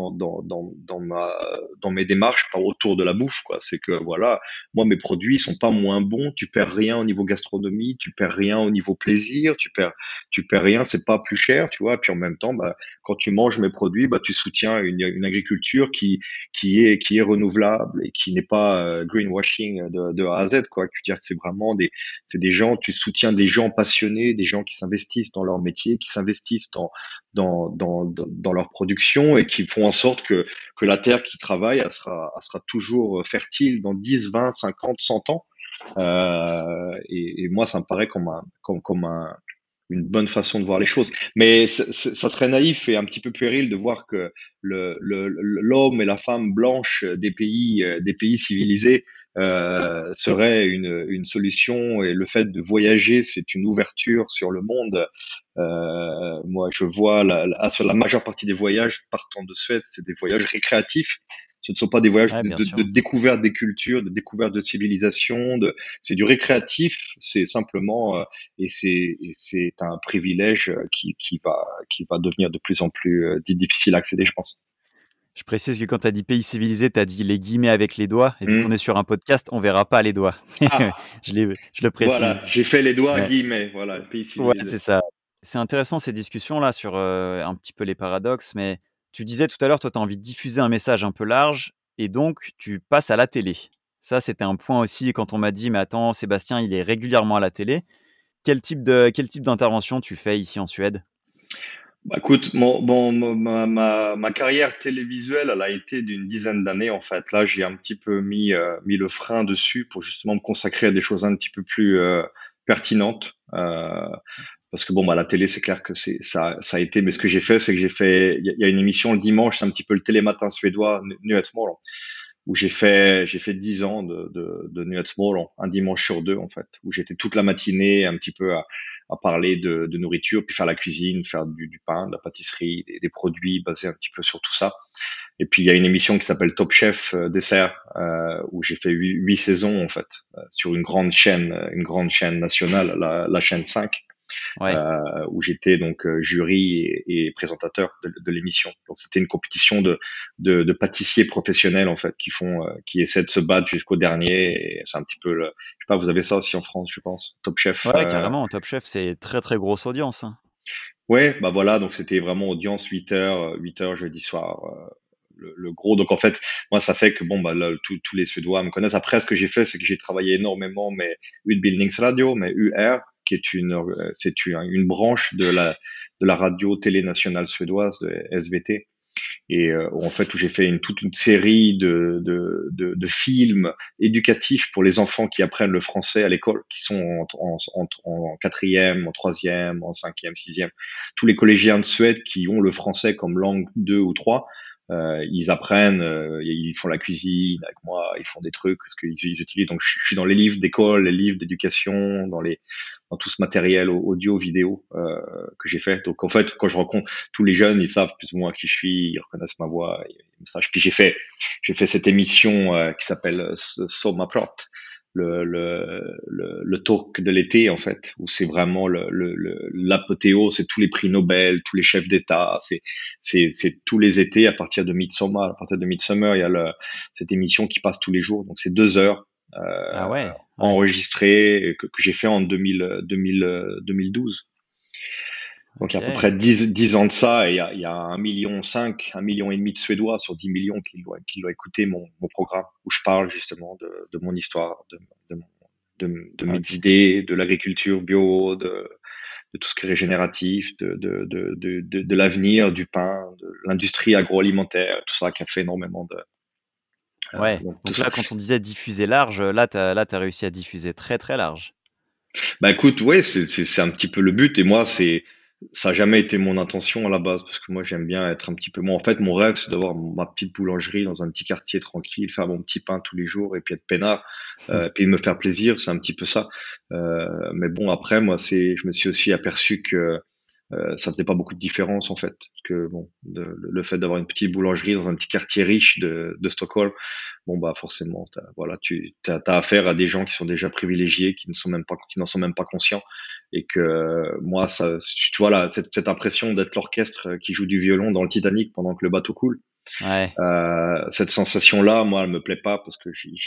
Speaker 2: dans mes démarches par autour de la bouffe, quoi. C'est que voilà, moi mes produits sont pas moins bons, tu perds rien au niveau gastronomie, tu perds rien au niveau plaisir, tu perds rien, c'est pas plus cher, tu vois. Puis en même temps, bah, quand tu manges mes produits, bah, tu soutiens une agriculture qui est renouvelable et qui n'est pas greenwashing de A à Z, quoi. Je veux dire que c'est des gens, tu soutiens des gens passionnés, des gens qui s'investissent dans leur métier, qui s'investissent dans leur production et qui font en sorte que la terre qui travaille, elle sera toujours fertile dans 10, 20, 50, 100 ans. Et moi, ça me paraît comme une bonne façon de voir les choses. Mais ça serait naïf et un petit peu puéril de voir que l'homme et la femme blanche des pays civilisés serait une solution, et le fait de voyager, c'est une ouverture sur le monde. Moi, je vois sur la majeure partie des voyages partant de Suède, c'est des voyages récréatifs. Ce ne sont pas des voyages
Speaker 1: Ouais,
Speaker 2: de,
Speaker 1: bien
Speaker 2: de, de
Speaker 1: sûr.
Speaker 2: découverte des cultures, de découverte de civilisation. C'est du récréatif. C'est simplement et c'est un privilège qui va devenir de plus en plus difficile à accéder, je pense.
Speaker 1: Je précise que quand tu as dit pays civilisé, tu as dit les guillemets avec les doigts et vu qu'on
Speaker 2: Hmm.
Speaker 1: est sur un podcast, on verra pas les doigts.
Speaker 2: Ah,
Speaker 1: Je le précise.
Speaker 2: voilà, j'ai fait les doigts
Speaker 1: Ouais.
Speaker 2: guillemets. Voilà, le pays
Speaker 1: Ouais,
Speaker 2: civilisé.
Speaker 1: c'est ça. C'est intéressant ces discussions-là sur, un petit peu les paradoxes, mais tu disais tout à l'heure, toi, tu as envie de diffuser un message un peu large et donc tu passes à la télé. Ça, c'était un point aussi quand on m'a dit: «Mais attends, Sébastien, il est régulièrement à la télé». Quel type d'intervention tu fais ici en Suède?
Speaker 2: Bah, écoute, ma carrière télévisuelle, elle a été d'une dizaine d'années en fait. Là, j'ai un petit peu mis le frein dessus pour justement me consacrer à des choses un petit peu plus pertinentes. Parce que bon, bah, la télé, c'est clair que ça a été. Mais ce que j'ai fait, c'est que il y a une émission le dimanche, c'est un petit peu le télématin suédois, Nyhetsmorgon, où j'ai fait 10 ans de Nyhetsmorgon, un dimanche sur deux en fait, où j'étais toute la matinée un petit peu à parler de nourriture, puis faire la cuisine, faire du pain, de la pâtisserie, des produits basés un petit peu sur tout ça. Et puis il y a une émission qui s'appelle Top Chef dessert, où j'ai fait huit saisons en fait, sur une grande chaîne nationale, la chaîne 5,
Speaker 1: Ouais.
Speaker 2: où j'étais donc jury et présentateur de l'émission. Donc c'était une compétition de pâtissiers professionnels en fait qui essaient de se battre jusqu'au dernier. Et c'est un petit peu je sais pas, vous avez ça aussi en France, je pense, Top Chef.
Speaker 1: Ouais, carrément, Top Chef, c'est très, très grosse audience, hein.
Speaker 2: Ouais, bah voilà, donc c'était vraiment audience 8 heures, 8 heures jeudi soir. Le gros. Donc en fait, moi, ça fait que bon, bah là, tous les Suédois me connaissent. Après, ce que j'ai fait, c'est que j'ai travaillé énormément, mais Utbildningsradio, mais UR, qui est c'est une branche de la radio télé nationale suédoise, de SVT. et en fait où j'ai fait toute une série de films éducatifs pour les enfants qui apprennent le français à l'école, qui sont en quatrième, en troisième, en cinquième, sixième. Tous les collégiens de Suède qui ont le français comme langue 2 ou 3, ils apprennent, ils font la cuisine avec moi, ils font des trucs parce qu'ils utilisent. Donc je suis dans les livres d'école, les livres d'éducation, dans tout ce matériel audio, vidéo que j'ai fait. Donc en fait, quand je rencontre tous les jeunes, ils savent plus ou moins qui je suis, ils reconnaissent ma voix, ils me sachent. Puis j'ai fait cette émission qui s'appelle Sommarprat, le talk de l'été en fait, où c'est vraiment l'apothéose, c'est tous les prix Nobel, tous les chefs d'État, c'est tous les étés à partir de Midsommar. À partir de Midsommar, il y a cette émission qui passe tous les jours, donc c'est 2 heures
Speaker 1: Ah ouais, ouais.
Speaker 2: enregistré que j'ai fait en 2012. Donc il y a à peu près
Speaker 1: Ok.
Speaker 2: 10 ans de ça, et il y a 1,5 million, 1,5 million de Suédois sur 10 millions qui l'ont écouté mon programme, où je parle justement de mon histoire, de
Speaker 1: Ah,
Speaker 2: mes
Speaker 1: ok.
Speaker 2: idées, de l'agriculture bio, de tout ce qui est régénératif, de l'avenir, du pain, de l'industrie agroalimentaire, tout ça qui a fait énormément de...
Speaker 1: Ouais.
Speaker 2: donc tout
Speaker 1: Donc
Speaker 2: ça.
Speaker 1: là, quand on disait diffuser large, là, t'as réussi à diffuser très très large.
Speaker 2: Bah écoute, ouais, c'est un petit peu le but. Et moi, ça a jamais été mon intention à la base, parce que moi, j'aime bien être un petit peu. Moi, en fait, mon rêve, c'est d'avoir ma petite boulangerie dans un petit quartier tranquille, faire mon petit pain tous les jours et puis être peinard, puis me faire plaisir. C'est un petit peu ça. Mais bon, après, moi, je me suis aussi aperçu que ça faisait pas beaucoup de différence en fait, parce que bon, le fait d'avoir une petite boulangerie dans un petit quartier riche de Stockholm, bon bah forcément, voilà, t'as affaire à des gens qui sont déjà privilégiés, qui n'en sont même pas conscients, et que moi ça, tu vois là, cette impression d'être l'orchestre qui joue du violon dans le Titanic pendant que le bateau coule,
Speaker 1: Ouais.
Speaker 2: cette sensation-là, moi, elle me plaît pas parce que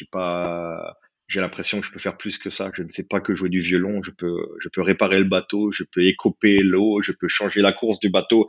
Speaker 2: j'ai l'impression que je peux faire plus que ça. Je ne sais pas que jouer du violon. Je peux réparer le bateau, je peux écoper l'eau, je peux changer la course du bateau.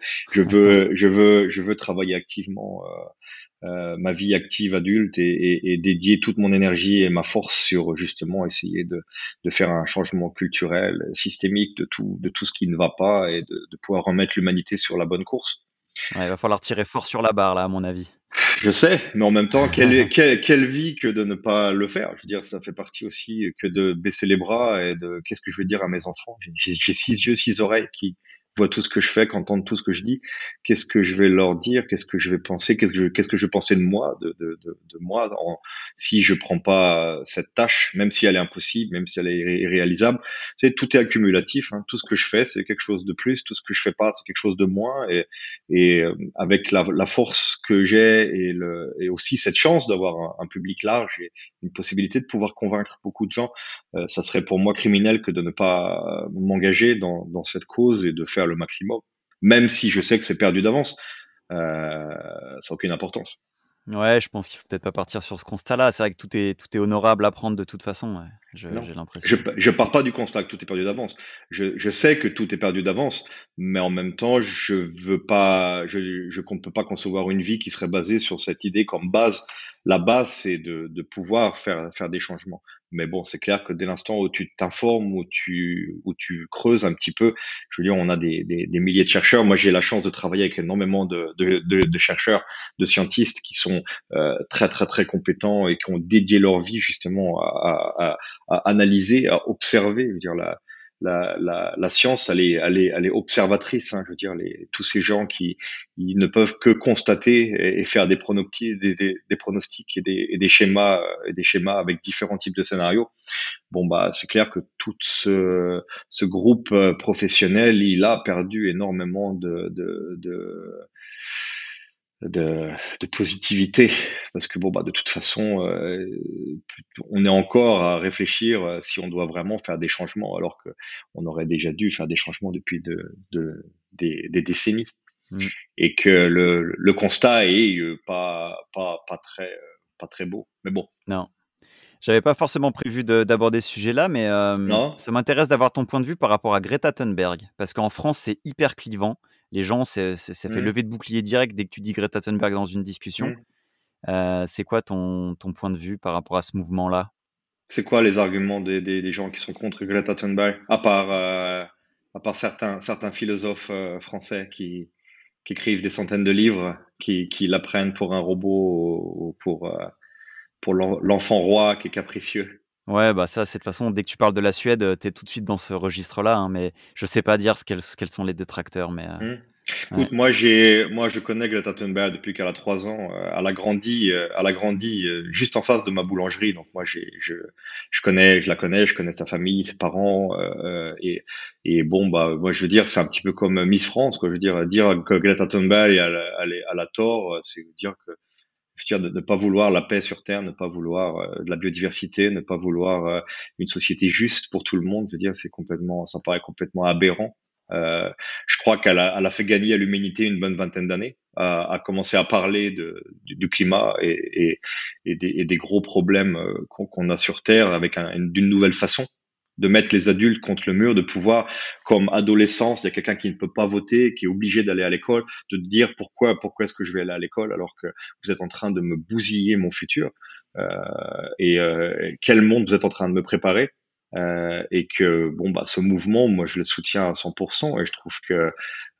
Speaker 2: Je veux travailler activement ma vie active adulte et dédier toute mon énergie et ma force sur justement essayer de faire un changement culturel, systémique de tout ce qui ne va pas et de pouvoir remettre l'humanité sur la bonne course.
Speaker 1: Ouais, il va falloir tirer fort sur la barre là, à mon avis.
Speaker 2: Je sais, mais en même temps, quelle vie que de ne pas le faire. Je veux dire, ça fait partie aussi que de baisser les bras et de qu'est-ce que je vais dire à mes enfants. J'ai 6 yeux, 6 oreilles qui voient tout ce que je fais, qui entendent tout ce que je dis. Qu'est-ce que je vais leur dire? Qu'est-ce que je vais penser? Qu'est-ce que je vais penser de moi, de moi, si je prends pas cette tâche, même si elle est impossible, même si elle est irréalisable. Tout est accumulatif, hein. Tout ce que je fais, c'est quelque chose de plus. Tout ce que je fais pas, c'est quelque chose de moins. Et avec la force que j'ai et aussi cette chance d'avoir un public large et une possibilité de pouvoir convaincre beaucoup de gens, ça serait pour moi criminel que de ne pas m'engager dans cette cause et de faire le maximum, même si je sais que c'est perdu d'avance. Ça n'a aucune importance.
Speaker 1: Ouais, je pense qu'il faut peut-être pas partir sur ce constat-là. C'est vrai que tout est honorable à prendre de toute façon, ouais.
Speaker 2: Non,
Speaker 1: J'ai l'impression.
Speaker 2: je pars pas du constat que tout est perdu d'avance. Je sais que tout est perdu d'avance, mais en même temps, je veux pas, je ne peux pas concevoir une vie qui serait basée sur cette idée comme base. La base, c'est de pouvoir faire des changements. Mais bon, c'est clair que dès l'instant où tu t'informes, où tu creuses un petit peu, je veux dire, on a des milliers de chercheurs. Moi, j'ai la chance de travailler avec énormément de chercheurs, de scientistes qui sont très, très, très compétents et qui ont dédié leur vie justement à analyser, à observer. Je veux dire, la science, elle est observatrice. Hein, je veux dire, tous ces gens qui ils ne peuvent que constater et faire des pronostics, des pronostics et des schémas avec différents types de scénarios. Bon, bah, c'est clair que ce groupe professionnel, il a perdu énormément de positivité parce que bon bah de toute façon on est encore à réfléchir si on doit vraiment faire des changements alors que on aurait déjà dû faire des changements depuis des décennies
Speaker 1: Mmh.
Speaker 2: et que le constat est pas très beau, mais bon.
Speaker 1: Non. J'avais pas forcément prévu d'aborder ce sujet-là, mais
Speaker 2: Non.
Speaker 1: ça m'intéresse d'avoir ton point de vue par rapport à Greta Thunberg. Parce qu'en France, c'est hyper clivant. Les gens, ça fait
Speaker 2: Hmm,
Speaker 1: lever de bouclier direct dès que tu dis Greta Thunberg dans une discussion.
Speaker 2: hmm.
Speaker 1: C'est quoi ton point de vue par rapport à ce mouvement-là?
Speaker 2: C'est quoi les arguments des gens qui sont contre Greta Thunberg à part certains philosophes français qui écrivent des centaines de livres, qui l'apprennent pour un robot ou pour l'enfant roi qui est capricieux.
Speaker 1: Ouais, bah, ça, c'est de toute façon, dès que tu parles de la Suède, tu tout de suite dans ce registre-là, hein, mais je sais pas dire quels sont les détracteurs, mais
Speaker 2: Hmm.
Speaker 1: ouais.
Speaker 2: Écoute, moi, je connais Greta Thunberg depuis qu'elle a 3 ans. Elle a grandi juste en face de ma boulangerie. Donc moi, je connais sa famille, ses parents, et bon, bah, moi, je veux dire, c'est un petit peu comme Miss France, quoi. Je veux dire que Greta Thunberg, elle a tort, c'est dire que, je veux dire, de ne pas vouloir la paix sur Terre, ne pas vouloir de la biodiversité, ne pas vouloir une société juste pour tout le monde. Je veux dire, ça paraît complètement aberrant. Euh, je crois elle a fait gagner à l'humanité une bonne vingtaine d'années, à commencer à parler du climat et des gros problèmes qu'on a sur Terre avec d'une nouvelle façon de mettre les adultes contre le mur, de pouvoir, comme adolescent, il y a quelqu'un qui ne peut pas voter, qui est obligé d'aller à l'école, de dire pourquoi est-ce que je vais aller à l'école alors que vous êtes en train de me bousiller mon futur, quel monde vous êtes en train de me préparer, et que bon bah ce mouvement, moi je le soutiens à 100% et je trouve que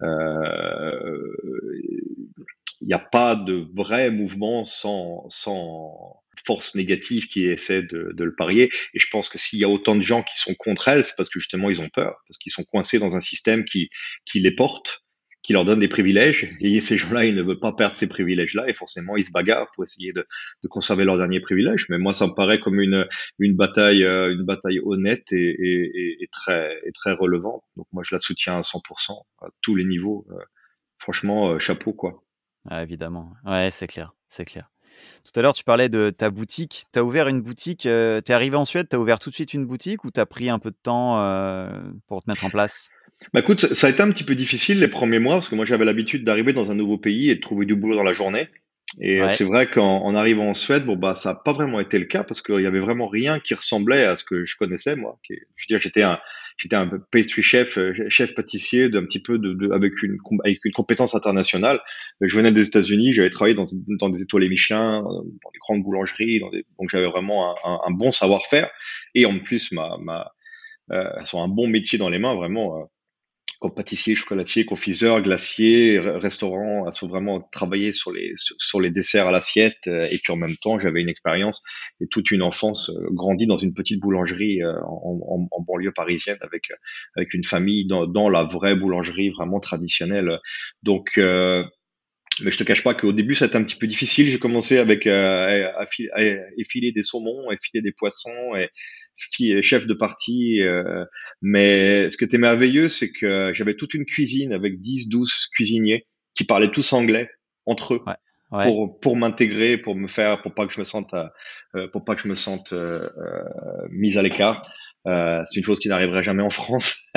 Speaker 2: il n'y a pas de vrai mouvement sans force négative qui essaie de le parier. Et je pense que s'il y a autant de gens qui sont contre elle, c'est parce que justement ils ont peur, parce qu'ils sont coincés dans un système qui les porte, qui leur donne des privilèges. Et ces gens-là, ils ne veulent pas perdre ces privilèges-là, et forcément ils se bagarrent pour essayer de conserver leurs derniers privilèges. Mais moi, ça me paraît comme une bataille honnête et très relevante. Donc moi, je la soutiens à 100% à tous les niveaux. Franchement, chapeau quoi.
Speaker 1: Ouais, évidemment. Ouais, c'est clair, c'est clair. Tout à l'heure, tu parlais de ta boutique. Tu as ouvert une boutique, tu es arrivé en Suède, tu as ouvert tout de suite une boutique ou tu as pris un peu de temps, pour te mettre en place?
Speaker 2: Bah écoute, ça a été un petit peu difficile les premiers mois parce que moi j'avais l'habitude d'arriver dans un nouveau pays et de trouver du boulot dans la journée. Et
Speaker 1: Ouais,
Speaker 2: c'est vrai qu'en arrivant en Suède, bon bah ça n'a pas vraiment été le cas parce qu'il y avait vraiment rien qui ressemblait à ce que je connaissais moi. Je veux dire, j'étais un pastry chef, chef pâtissier d'un petit peu avec une compétence internationale. Je venais des États-Unis, j'avais travaillé dans des étoilés Michelin, dans des grandes boulangeries, donc j'avais vraiment un bon savoir-faire. Et en plus, elles sont un bon métier dans les mains, vraiment. Comme pâtissier, chocolatier, confiseur, glacier, restaurant, à sont vraiment travailler sur les desserts à l'assiette. Et puis en même temps, j'avais une expérience et toute une enfance grandie dans une petite boulangerie en banlieue parisienne avec une famille dans la vraie boulangerie vraiment traditionnelle. Donc, mais je te cache pas qu'au début, ça a été un petit peu difficile. J'ai commencé avec à effiler des saumons, effiler des poissons, et chef de partie. Mais ce qui était merveilleux, c'est que j'avais toute une cuisine avec 10, 12 cuisiniers qui parlaient tous anglais entre eux
Speaker 1: ouais, ouais.
Speaker 2: pour m'intégrer, pour pas que je me sente mise à l'écart. C'est une chose qui n'arriverait jamais en France.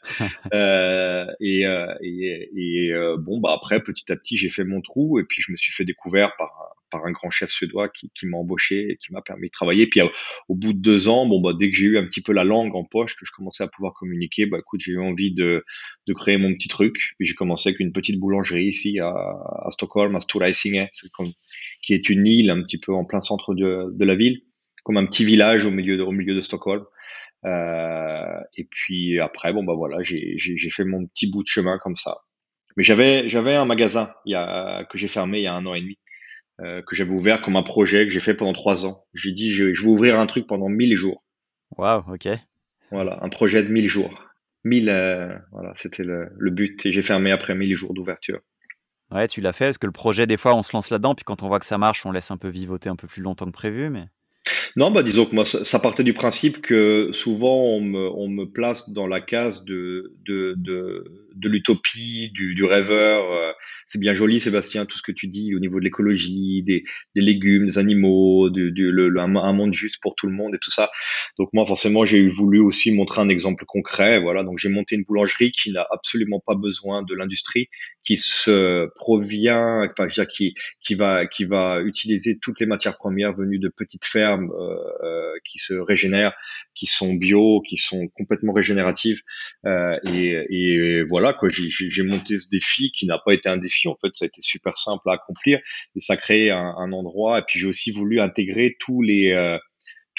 Speaker 2: Bon, bah après, petit à petit, j'ai fait mon trou et puis je me suis fait découvert par un grand chef suédois qui m'a embauché et qui m'a permis de travailler. Puis au bout de 2 ans, bon, bah, dès que j'ai eu un petit peu la langue en poche, que je commençais à pouvoir communiquer, bah écoute, j'ai eu envie de créer mon petit truc. Puis j'ai commencé avec une petite boulangerie ici à Stockholm, à Stora Essingen, qui est une île un petit peu en plein centre de la ville, comme un petit village au milieu de Stockholm. Et puis après, bon bah voilà, j'ai fait mon petit bout de chemin comme ça. Mais j'avais un magasin que j'ai fermé il y a 1 an et demi, que j'avais ouvert comme un projet que j'ai fait pendant 3 ans. J'ai dit je vais ouvrir un truc pendant 1000 jours.
Speaker 1: Waouh, OK.
Speaker 2: Voilà, un projet de 1000 jours. 1000, voilà, c'était le but. Et j'ai fermé après 1000 jours d'ouverture.
Speaker 1: Ouais, tu l'as fait? Parce que le projet, des fois, on se lance là-dedans, puis quand on voit que ça marche, on laisse un peu vivoter un peu plus longtemps que prévu, mais
Speaker 2: Non, bah disons que moi, ça partait du principe que souvent on me place dans la case de l'utopie, du rêveur. C'est bien joli, Sébastien, tout ce que tu dis au niveau de l'écologie, des légumes, des animaux, un monde juste pour tout le monde et tout ça. Donc moi, forcément, j'ai voulu aussi montrer un exemple concret. Voilà, donc j'ai monté une boulangerie qui n'a absolument pas besoin de l'industrie, qui se provient, enfin, je veux dire, qui va utiliser toutes les matières premières venues de petites fermes qui se régénèrent, qui sont bio, qui sont complètement régénératives. Et voilà, quoi, j'ai monté ce défi qui n'a pas été un défi. En fait, ça a été super simple à accomplir et ça a créé un endroit. Et puis j'ai aussi voulu intégrer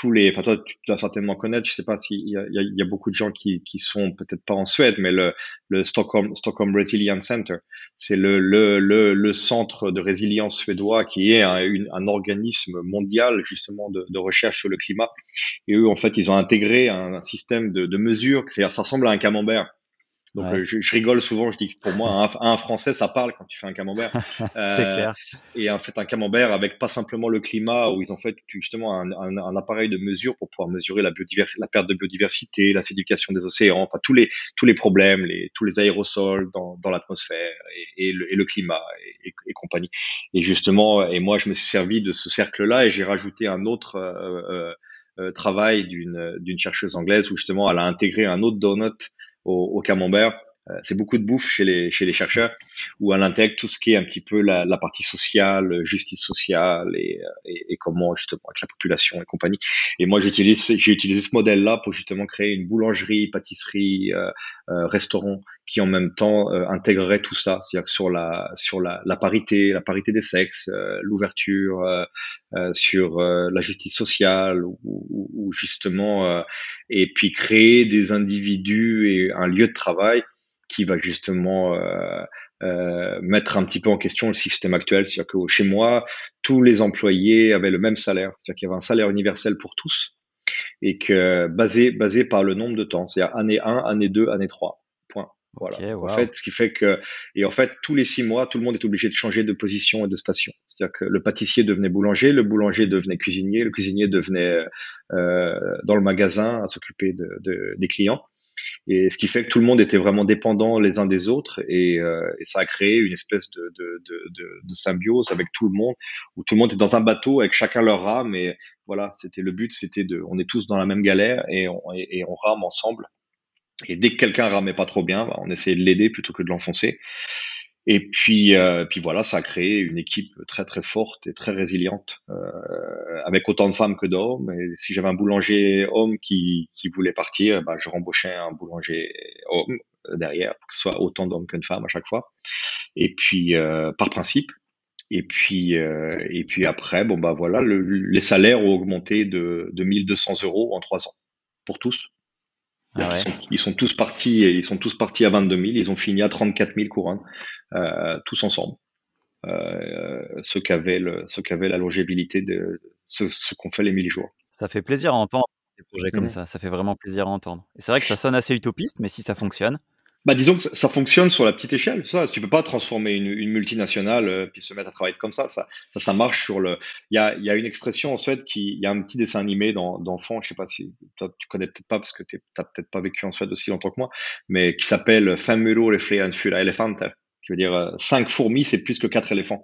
Speaker 2: enfin toi, tu dois certainement connaître, je sais pas s'il y a, il y a beaucoup de gens qui sont peut-être pas en Suède, mais le Stockholm Resilience Center, c'est le centre de résilience suédois qui est un organisme mondial justement de recherche sur le climat. Et eux, en fait, ils ont intégré un système de mesure, c'est-à-dire ça ressemble à un camembert. Donc
Speaker 1: Ouais,
Speaker 2: je rigole souvent, je dis que pour moi un Français ça parle quand tu fais un camembert.
Speaker 1: c'est
Speaker 2: Euh,
Speaker 1: clair.
Speaker 2: et en fait un camembert avec pas simplement le climat, où ils ont fait justement un appareil de mesure pour pouvoir mesurer la perte de biodiversité, l'acidification des océans, enfin tous les problèmes, tous les aérosols dans l'atmosphère et le climat et compagnie. Et justement, et moi je me suis servi de ce cercle-là et j'ai rajouté un autre travail d'une chercheuse anglaise où justement elle a intégré un autre donut au camembert. C'est beaucoup de bouffe chez les chercheurs, où elle intègre tout ce qui est un petit peu la partie sociale, justice sociale et comment justement avec la population et compagnie. Et moi j'ai utilisé ce modèle-là pour justement créer une boulangerie, pâtisserie, restaurant qui en même temps intégrerait tout ça, c'est-à-dire sur la parité des sexes, l'ouverture, sur la justice sociale ou justement et puis créer des individus et un lieu de travail qui va justement mettre un petit peu en question le système actuel. C'est-à-dire que chez moi, tous les employés avaient le même salaire. C'est-à-dire qu'il y avait un salaire universel pour tous et que basé par le nombre de temps. C'est-à-dire année 1, année 2, année 3. Point.
Speaker 1: Ok,
Speaker 2: Voilà. Donc en
Speaker 1: waouh.
Speaker 2: fait, ce qui fait que, et en fait, tous les 6 mois, tout le monde est obligé de changer de position et de station. C'est-à-dire que le pâtissier devenait boulanger, le boulanger devenait cuisinier, le cuisinier devenait dans le magasin à s'occuper des clients. Et ce qui fait que tout le monde était vraiment dépendant les uns des autres et ça a créé une espèce de symbiose avec tout le monde, où tout le monde est dans un bateau avec chacun leur rame et voilà, c'était le but, on est tous dans la même galère et on rame ensemble. Et dès que quelqu'un ramait pas trop bien, bah, on essayait de l'aider plutôt que de l'enfoncer. Et puis voilà, ça a créé une équipe très très forte et très résiliente, avec autant de femmes que d'hommes. Et si j'avais un boulanger homme qui voulait partir, bah, je rembauchais un boulanger homme derrière, pour que ce soit autant d'hommes que de femmes à chaque fois. Et puis par principe. Et puis après, bon bah voilà, les salaires ont augmenté de 1 200 € en 3 ans pour tous.
Speaker 1: Ah
Speaker 2: C'est-à-dire
Speaker 1: ouais.
Speaker 2: qu'ils sont tous partis à 22 000, ils ont fini à 34 000 couronnes, tous ensemble. Ceux qui avaient la longévité de ce qu'ont fait les 1000 jours.
Speaker 1: Ça fait plaisir à entendre des projets comme
Speaker 2: Mhm.
Speaker 1: ça fait vraiment plaisir à entendre. Et c'est vrai que ça sonne assez utopiste, mais si ça fonctionne.
Speaker 2: Bah, disons que ça fonctionne sur la petite échelle. Ça, tu peux pas transformer une multinationale puis se mettre à travailler comme ça. Ça marche sur le. Il y a une expression en Suède il y a un petit dessin animé d'enfants. Je sais pas si toi tu connais peut-être pas parce que t'as peut-être pas vécu en Suède aussi longtemps que moi, mais qui s'appelle Fem mulor är fler än 4 elefanter, qui veut dire 5 fourmis, c'est plus que 4 éléphants.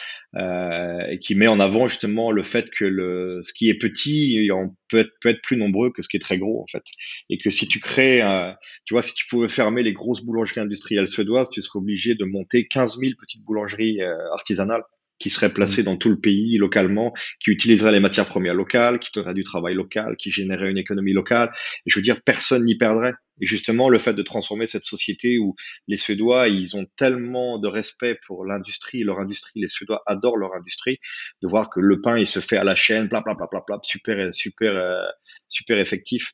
Speaker 2: Et qui met en avant justement le fait que ce qui est petit peut être plus nombreux que ce qui est très gros en fait, et que si tu crées, tu vois, si tu pouvais fermer les grosses boulangeries industrielles suédoises, tu serais obligé de monter 15 000 petites boulangeries artisanales qui seraient
Speaker 1: Mmh.
Speaker 2: placées dans tout le pays localement, qui utiliseraient les matières premières locales, qui donneraient du travail local, qui généreraient une économie locale. Et je veux dire, personne n'y perdrait. Et justement, le fait de transformer cette société où les Suédois, ils ont tellement de respect pour l'industrie, leur industrie, les Suédois adorent leur industrie, de voir que le pain, il se fait à la chaîne, bla bla bla bla bla, super super super effectif.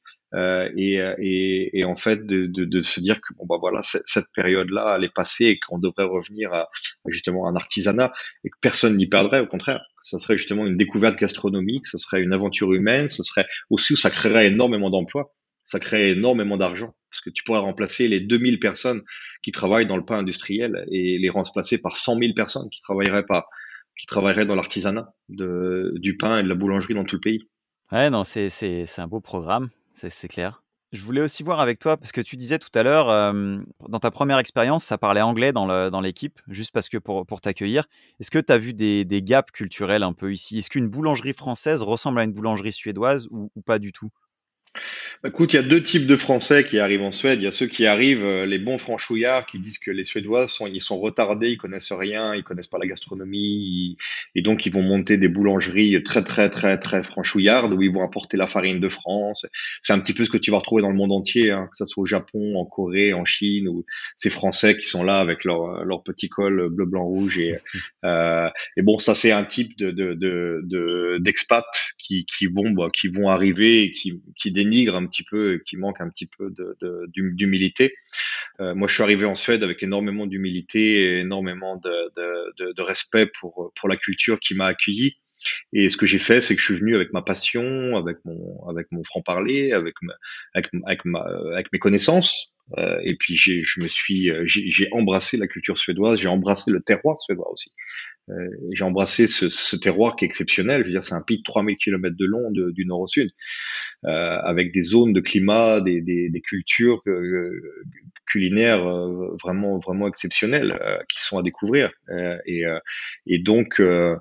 Speaker 2: Et en fait de se dire que bon bah voilà, cette période-là elle est passée et qu'on devrait revenir à justement un artisanat et que personne n'y perdrait, au contraire. Ça serait justement une découverte gastronomique, ça serait une aventure humaine, ça serait aussi où ça créerait énormément d'emplois, ça crée énormément d'argent parce que tu pourrais remplacer les 2000 personnes qui travaillent dans le pain industriel et les remplacer par 100 000 personnes qui travailleraient dans l'artisanat du pain et de la boulangerie dans tout le pays.
Speaker 1: Ouais, non, c'est un beau programme, c'est clair. Je voulais aussi voir avec toi, parce que tu disais tout à l'heure, dans ta première expérience, ça parlait anglais dans l'équipe, juste parce que pour t'accueillir. Est-ce que tu as vu des gaps culturels un peu ici? Est-ce qu'une boulangerie française ressemble à une boulangerie suédoise ou pas du tout?
Speaker 2: Écoute, il y a deux types de Français qui arrivent en Suède. Il y a ceux qui arrivent, les bons franchouillards, qui disent que les Suédois ils sont retardés, ils connaissent rien, ils connaissent pas la gastronomie, et donc ils vont monter des boulangeries très très très très franchouillardes où ils vont apporter la farine de France. C'est un petit peu ce que tu vas retrouver dans le monde entier, hein, que ça soit au Japon, en Corée, en Chine, où ces Français qui sont là avec leur petit col bleu, blanc, rouge euh, et bon, ça c'est un type d'expats qui vont arriver et qui dénigrent un petit peu, et qui manquent un petit peu d'humilité. Moi, je suis arrivé en Suède avec énormément d'humilité et énormément de respect pour la culture qui m'a accueilli. Et ce que j'ai fait, c'est que je suis venu avec ma passion, avec mon franc-parler, avec mes connaissances. Et puis j'ai embrassé la culture suédoise, j'ai embrassé le terroir suédois aussi. J'ai embrassé ce terroir qui est exceptionnel. Je veux dire, c'est un pays de 3000 kilomètres de long du nord au sud, avec des zones de climat, des cultures culinaires vraiment, vraiment exceptionnelles qui sont à découvrir. Et donc,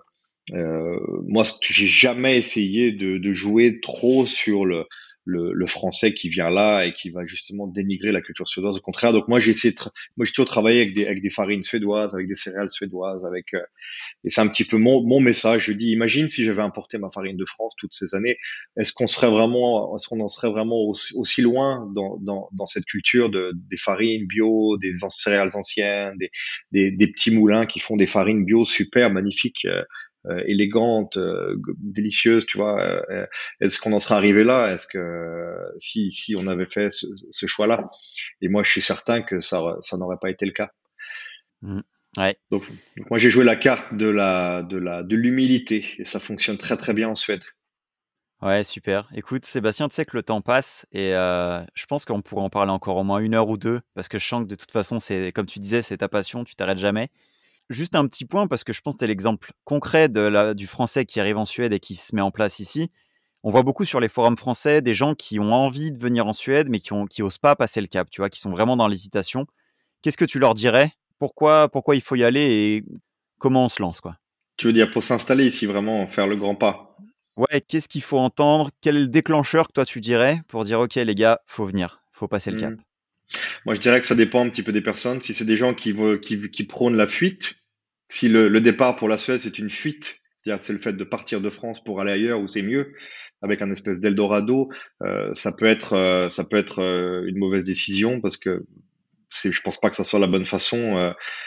Speaker 2: moi, j'ai jamais essayé de jouer trop sur le français qui vient là et qui va justement dénigrer la culture suédoise. Au contraire, donc moi j'ai toujours travaillé avec des farines suédoises, avec des céréales suédoises, et c'est un petit peu mon message. Je dis, imagine si j'avais importé ma farine de France toutes ces années, est-ce qu'on en serait vraiment aussi loin dans cette culture des farines bio, céréales anciennes, des petits moulins qui font des farines bio super magnifiques, élégantes, délicieuses, tu vois. Est-ce qu'on en serait arrivé là? Est-ce que si on avait fait ce choix-là? Et moi, je suis certain que ça n'aurait pas été le cas.
Speaker 1: Mm. Ouais.
Speaker 2: Donc moi j'ai joué la carte de l'humilité et ça fonctionne très très bien en Suède.
Speaker 1: Ouais, super. Écoute, Sébastien, tu sais que le temps passe et je pense qu'on pourrait en parler encore au moins 1 heure ou 2 parce que je sens que de toute façon, c'est comme tu disais, c'est ta passion, tu t'arrêtes jamais. Juste un petit point parce que je pense que tu es l'exemple concret du français qui arrive en Suède et qui se met en place ici. On voit beaucoup sur les forums français des gens qui ont envie de venir en Suède mais qui osent pas passer le cap, tu vois? Qui sont vraiment dans l'hésitation. Qu'est-ce que tu leur dirais? Pourquoi il faut y aller et comment on se lance, quoi?
Speaker 2: Tu veux dire pour s'installer ici vraiment, faire le grand pas?
Speaker 1: Ouais, qu'est-ce qu'il faut entendre? Quel est le déclencheur que toi tu dirais pour dire: «OK les gars, faut venir, faut passer le cap»?
Speaker 2: Hmm. Moi je dirais que ça dépend un petit peu des personnes. Si c'est des gens qui prônent la fuite, si le départ pour la Suède c'est une fuite, c'est-à-dire que c'est le fait de partir de France pour aller ailleurs où c'est mieux, avec un espèce d'Eldorado, ça peut être une mauvaise décision parce que je pense pas que ça soit la bonne façon.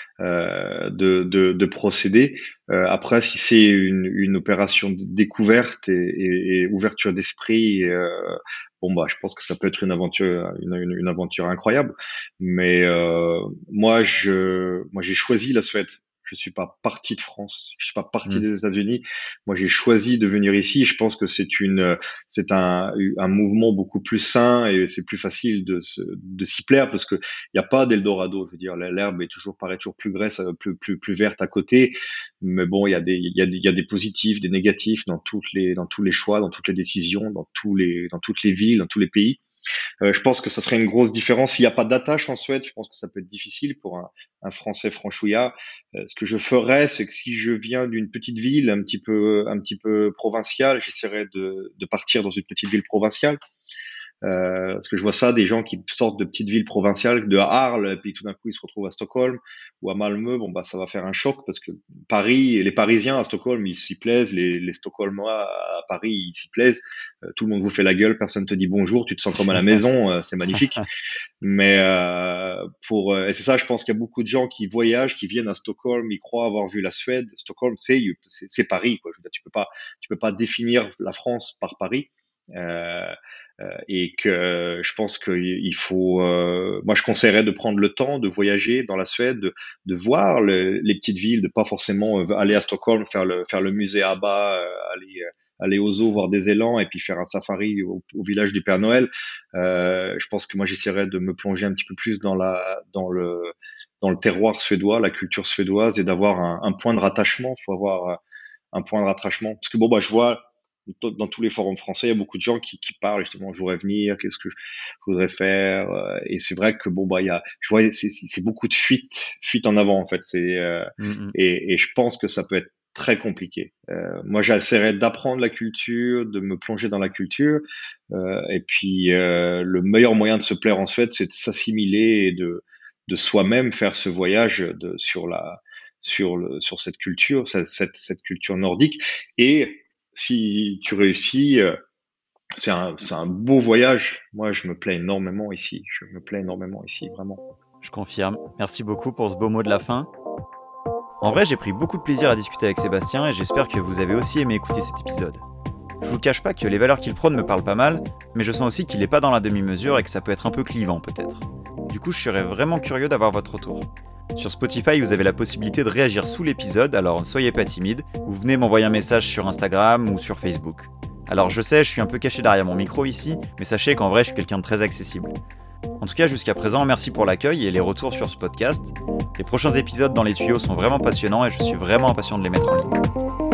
Speaker 2: De procéder. Après, si c'est une opération de découverte et ouverture d'esprit, bon bah, je pense que ça peut être une aventure incroyable. Mais moi, j'ai choisi la Suède. Je suis pas parti de France, je suis pas parti
Speaker 1: Mmh.
Speaker 2: des États-Unis. Moi, j'ai choisi de venir ici. Je pense que c'est un mouvement beaucoup plus sain et c'est plus facile de s'y plaire parce que il n'y a pas d'Eldorado. Je veux dire, l'herbe paraît toujours plus grasse, plus verte à côté. Mais bon, il y a des positifs, des négatifs dans tous les choix, dans toutes les décisions, dans toutes les villes, dans tous les pays. Je pense que ça serait une grosse différence. S'il n'y a pas d'attache en Suède, je pense que ça peut être difficile pour un Français franchouillard. Ce que je ferais, c'est que si je viens d'une petite ville un petit peu provinciale, j'essaierais de partir dans une petite ville provinciale, parce que je vois ça, des gens qui sortent de petites villes provinciales, de Arles, et puis tout d'un coup ils se retrouvent à Stockholm ou à Malmö. Bon bah ça va faire un choc parce que Paris et les Parisiens à Stockholm ils s'y plaisent, les Stockholmois à Paris ils s'y plaisent. Tout le monde vous fait la gueule, personne te dit bonjour, tu te sens comme à la maison, c'est magnifique. Mais et c'est ça, je pense qu'il y a beaucoup de gens qui voyagent, qui viennent à Stockholm, ils croient avoir vu la Suède. Stockholm c'est Paris quoi. Je veux dire, tu peux pas définir la France par Paris. Euh, et que je pense qu'il faut. Moi, je conseillerais de prendre le temps de voyager dans la Suède, de voir les petites villes, de pas forcément aller à Stockholm faire le musée ABBA, aller au zoo voir des élans et puis faire un safari au village du Père Noël. Je pense que moi, j'essaierais de me plonger un petit peu plus dans le terroir suédois, la culture suédoise, et d'avoir un point de rattachement. Il faut avoir un point de rattachement. Parce que bon, bah, je vois dans tous les forums français, il y a beaucoup de gens qui parlent justement, je voudrais venir, qu'est-ce que je voudrais faire. Et c'est vrai que bon, bah, je vois, c'est beaucoup de fuite en avant en fait.
Speaker 1: Mmh mh.
Speaker 2: Et je pense que ça peut être très compliqué. Moi, j'essaierai d'apprendre la culture, de me plonger dans la culture, et puis le meilleur moyen de se plaire en Suède, c'est de s'assimiler et de soi-même faire ce voyage sur cette culture, cette culture nordique. Et si tu réussis, c'est un beau voyage. Moi, je me plais énormément ici. Je me plais énormément ici, vraiment.
Speaker 1: Je confirme. Merci beaucoup pour ce beau mot de la fin. En vrai, j'ai pris beaucoup de plaisir à discuter avec Sébastien et j'espère que vous avez aussi aimé écouter cet épisode. Je vous cache pas que les valeurs qu'il prône me parlent pas mal, mais je sens aussi qu'il est pas dans la demi-mesure et que ça peut être un peu clivant peut-être. Du coup, je serais vraiment curieux d'avoir votre retour. Sur Spotify, vous avez la possibilité de réagir sous l'épisode, alors soyez pas timide, ou venez m'envoyer un message sur Instagram ou sur Facebook. Alors je sais, je suis un peu caché derrière mon micro ici, mais sachez qu'en vrai, je suis quelqu'un de très accessible. En tout cas, jusqu'à présent, merci pour l'accueil et les retours sur ce podcast. Les prochains épisodes dans les tuyaux sont vraiment passionnants et je suis vraiment impatient de les mettre en ligne.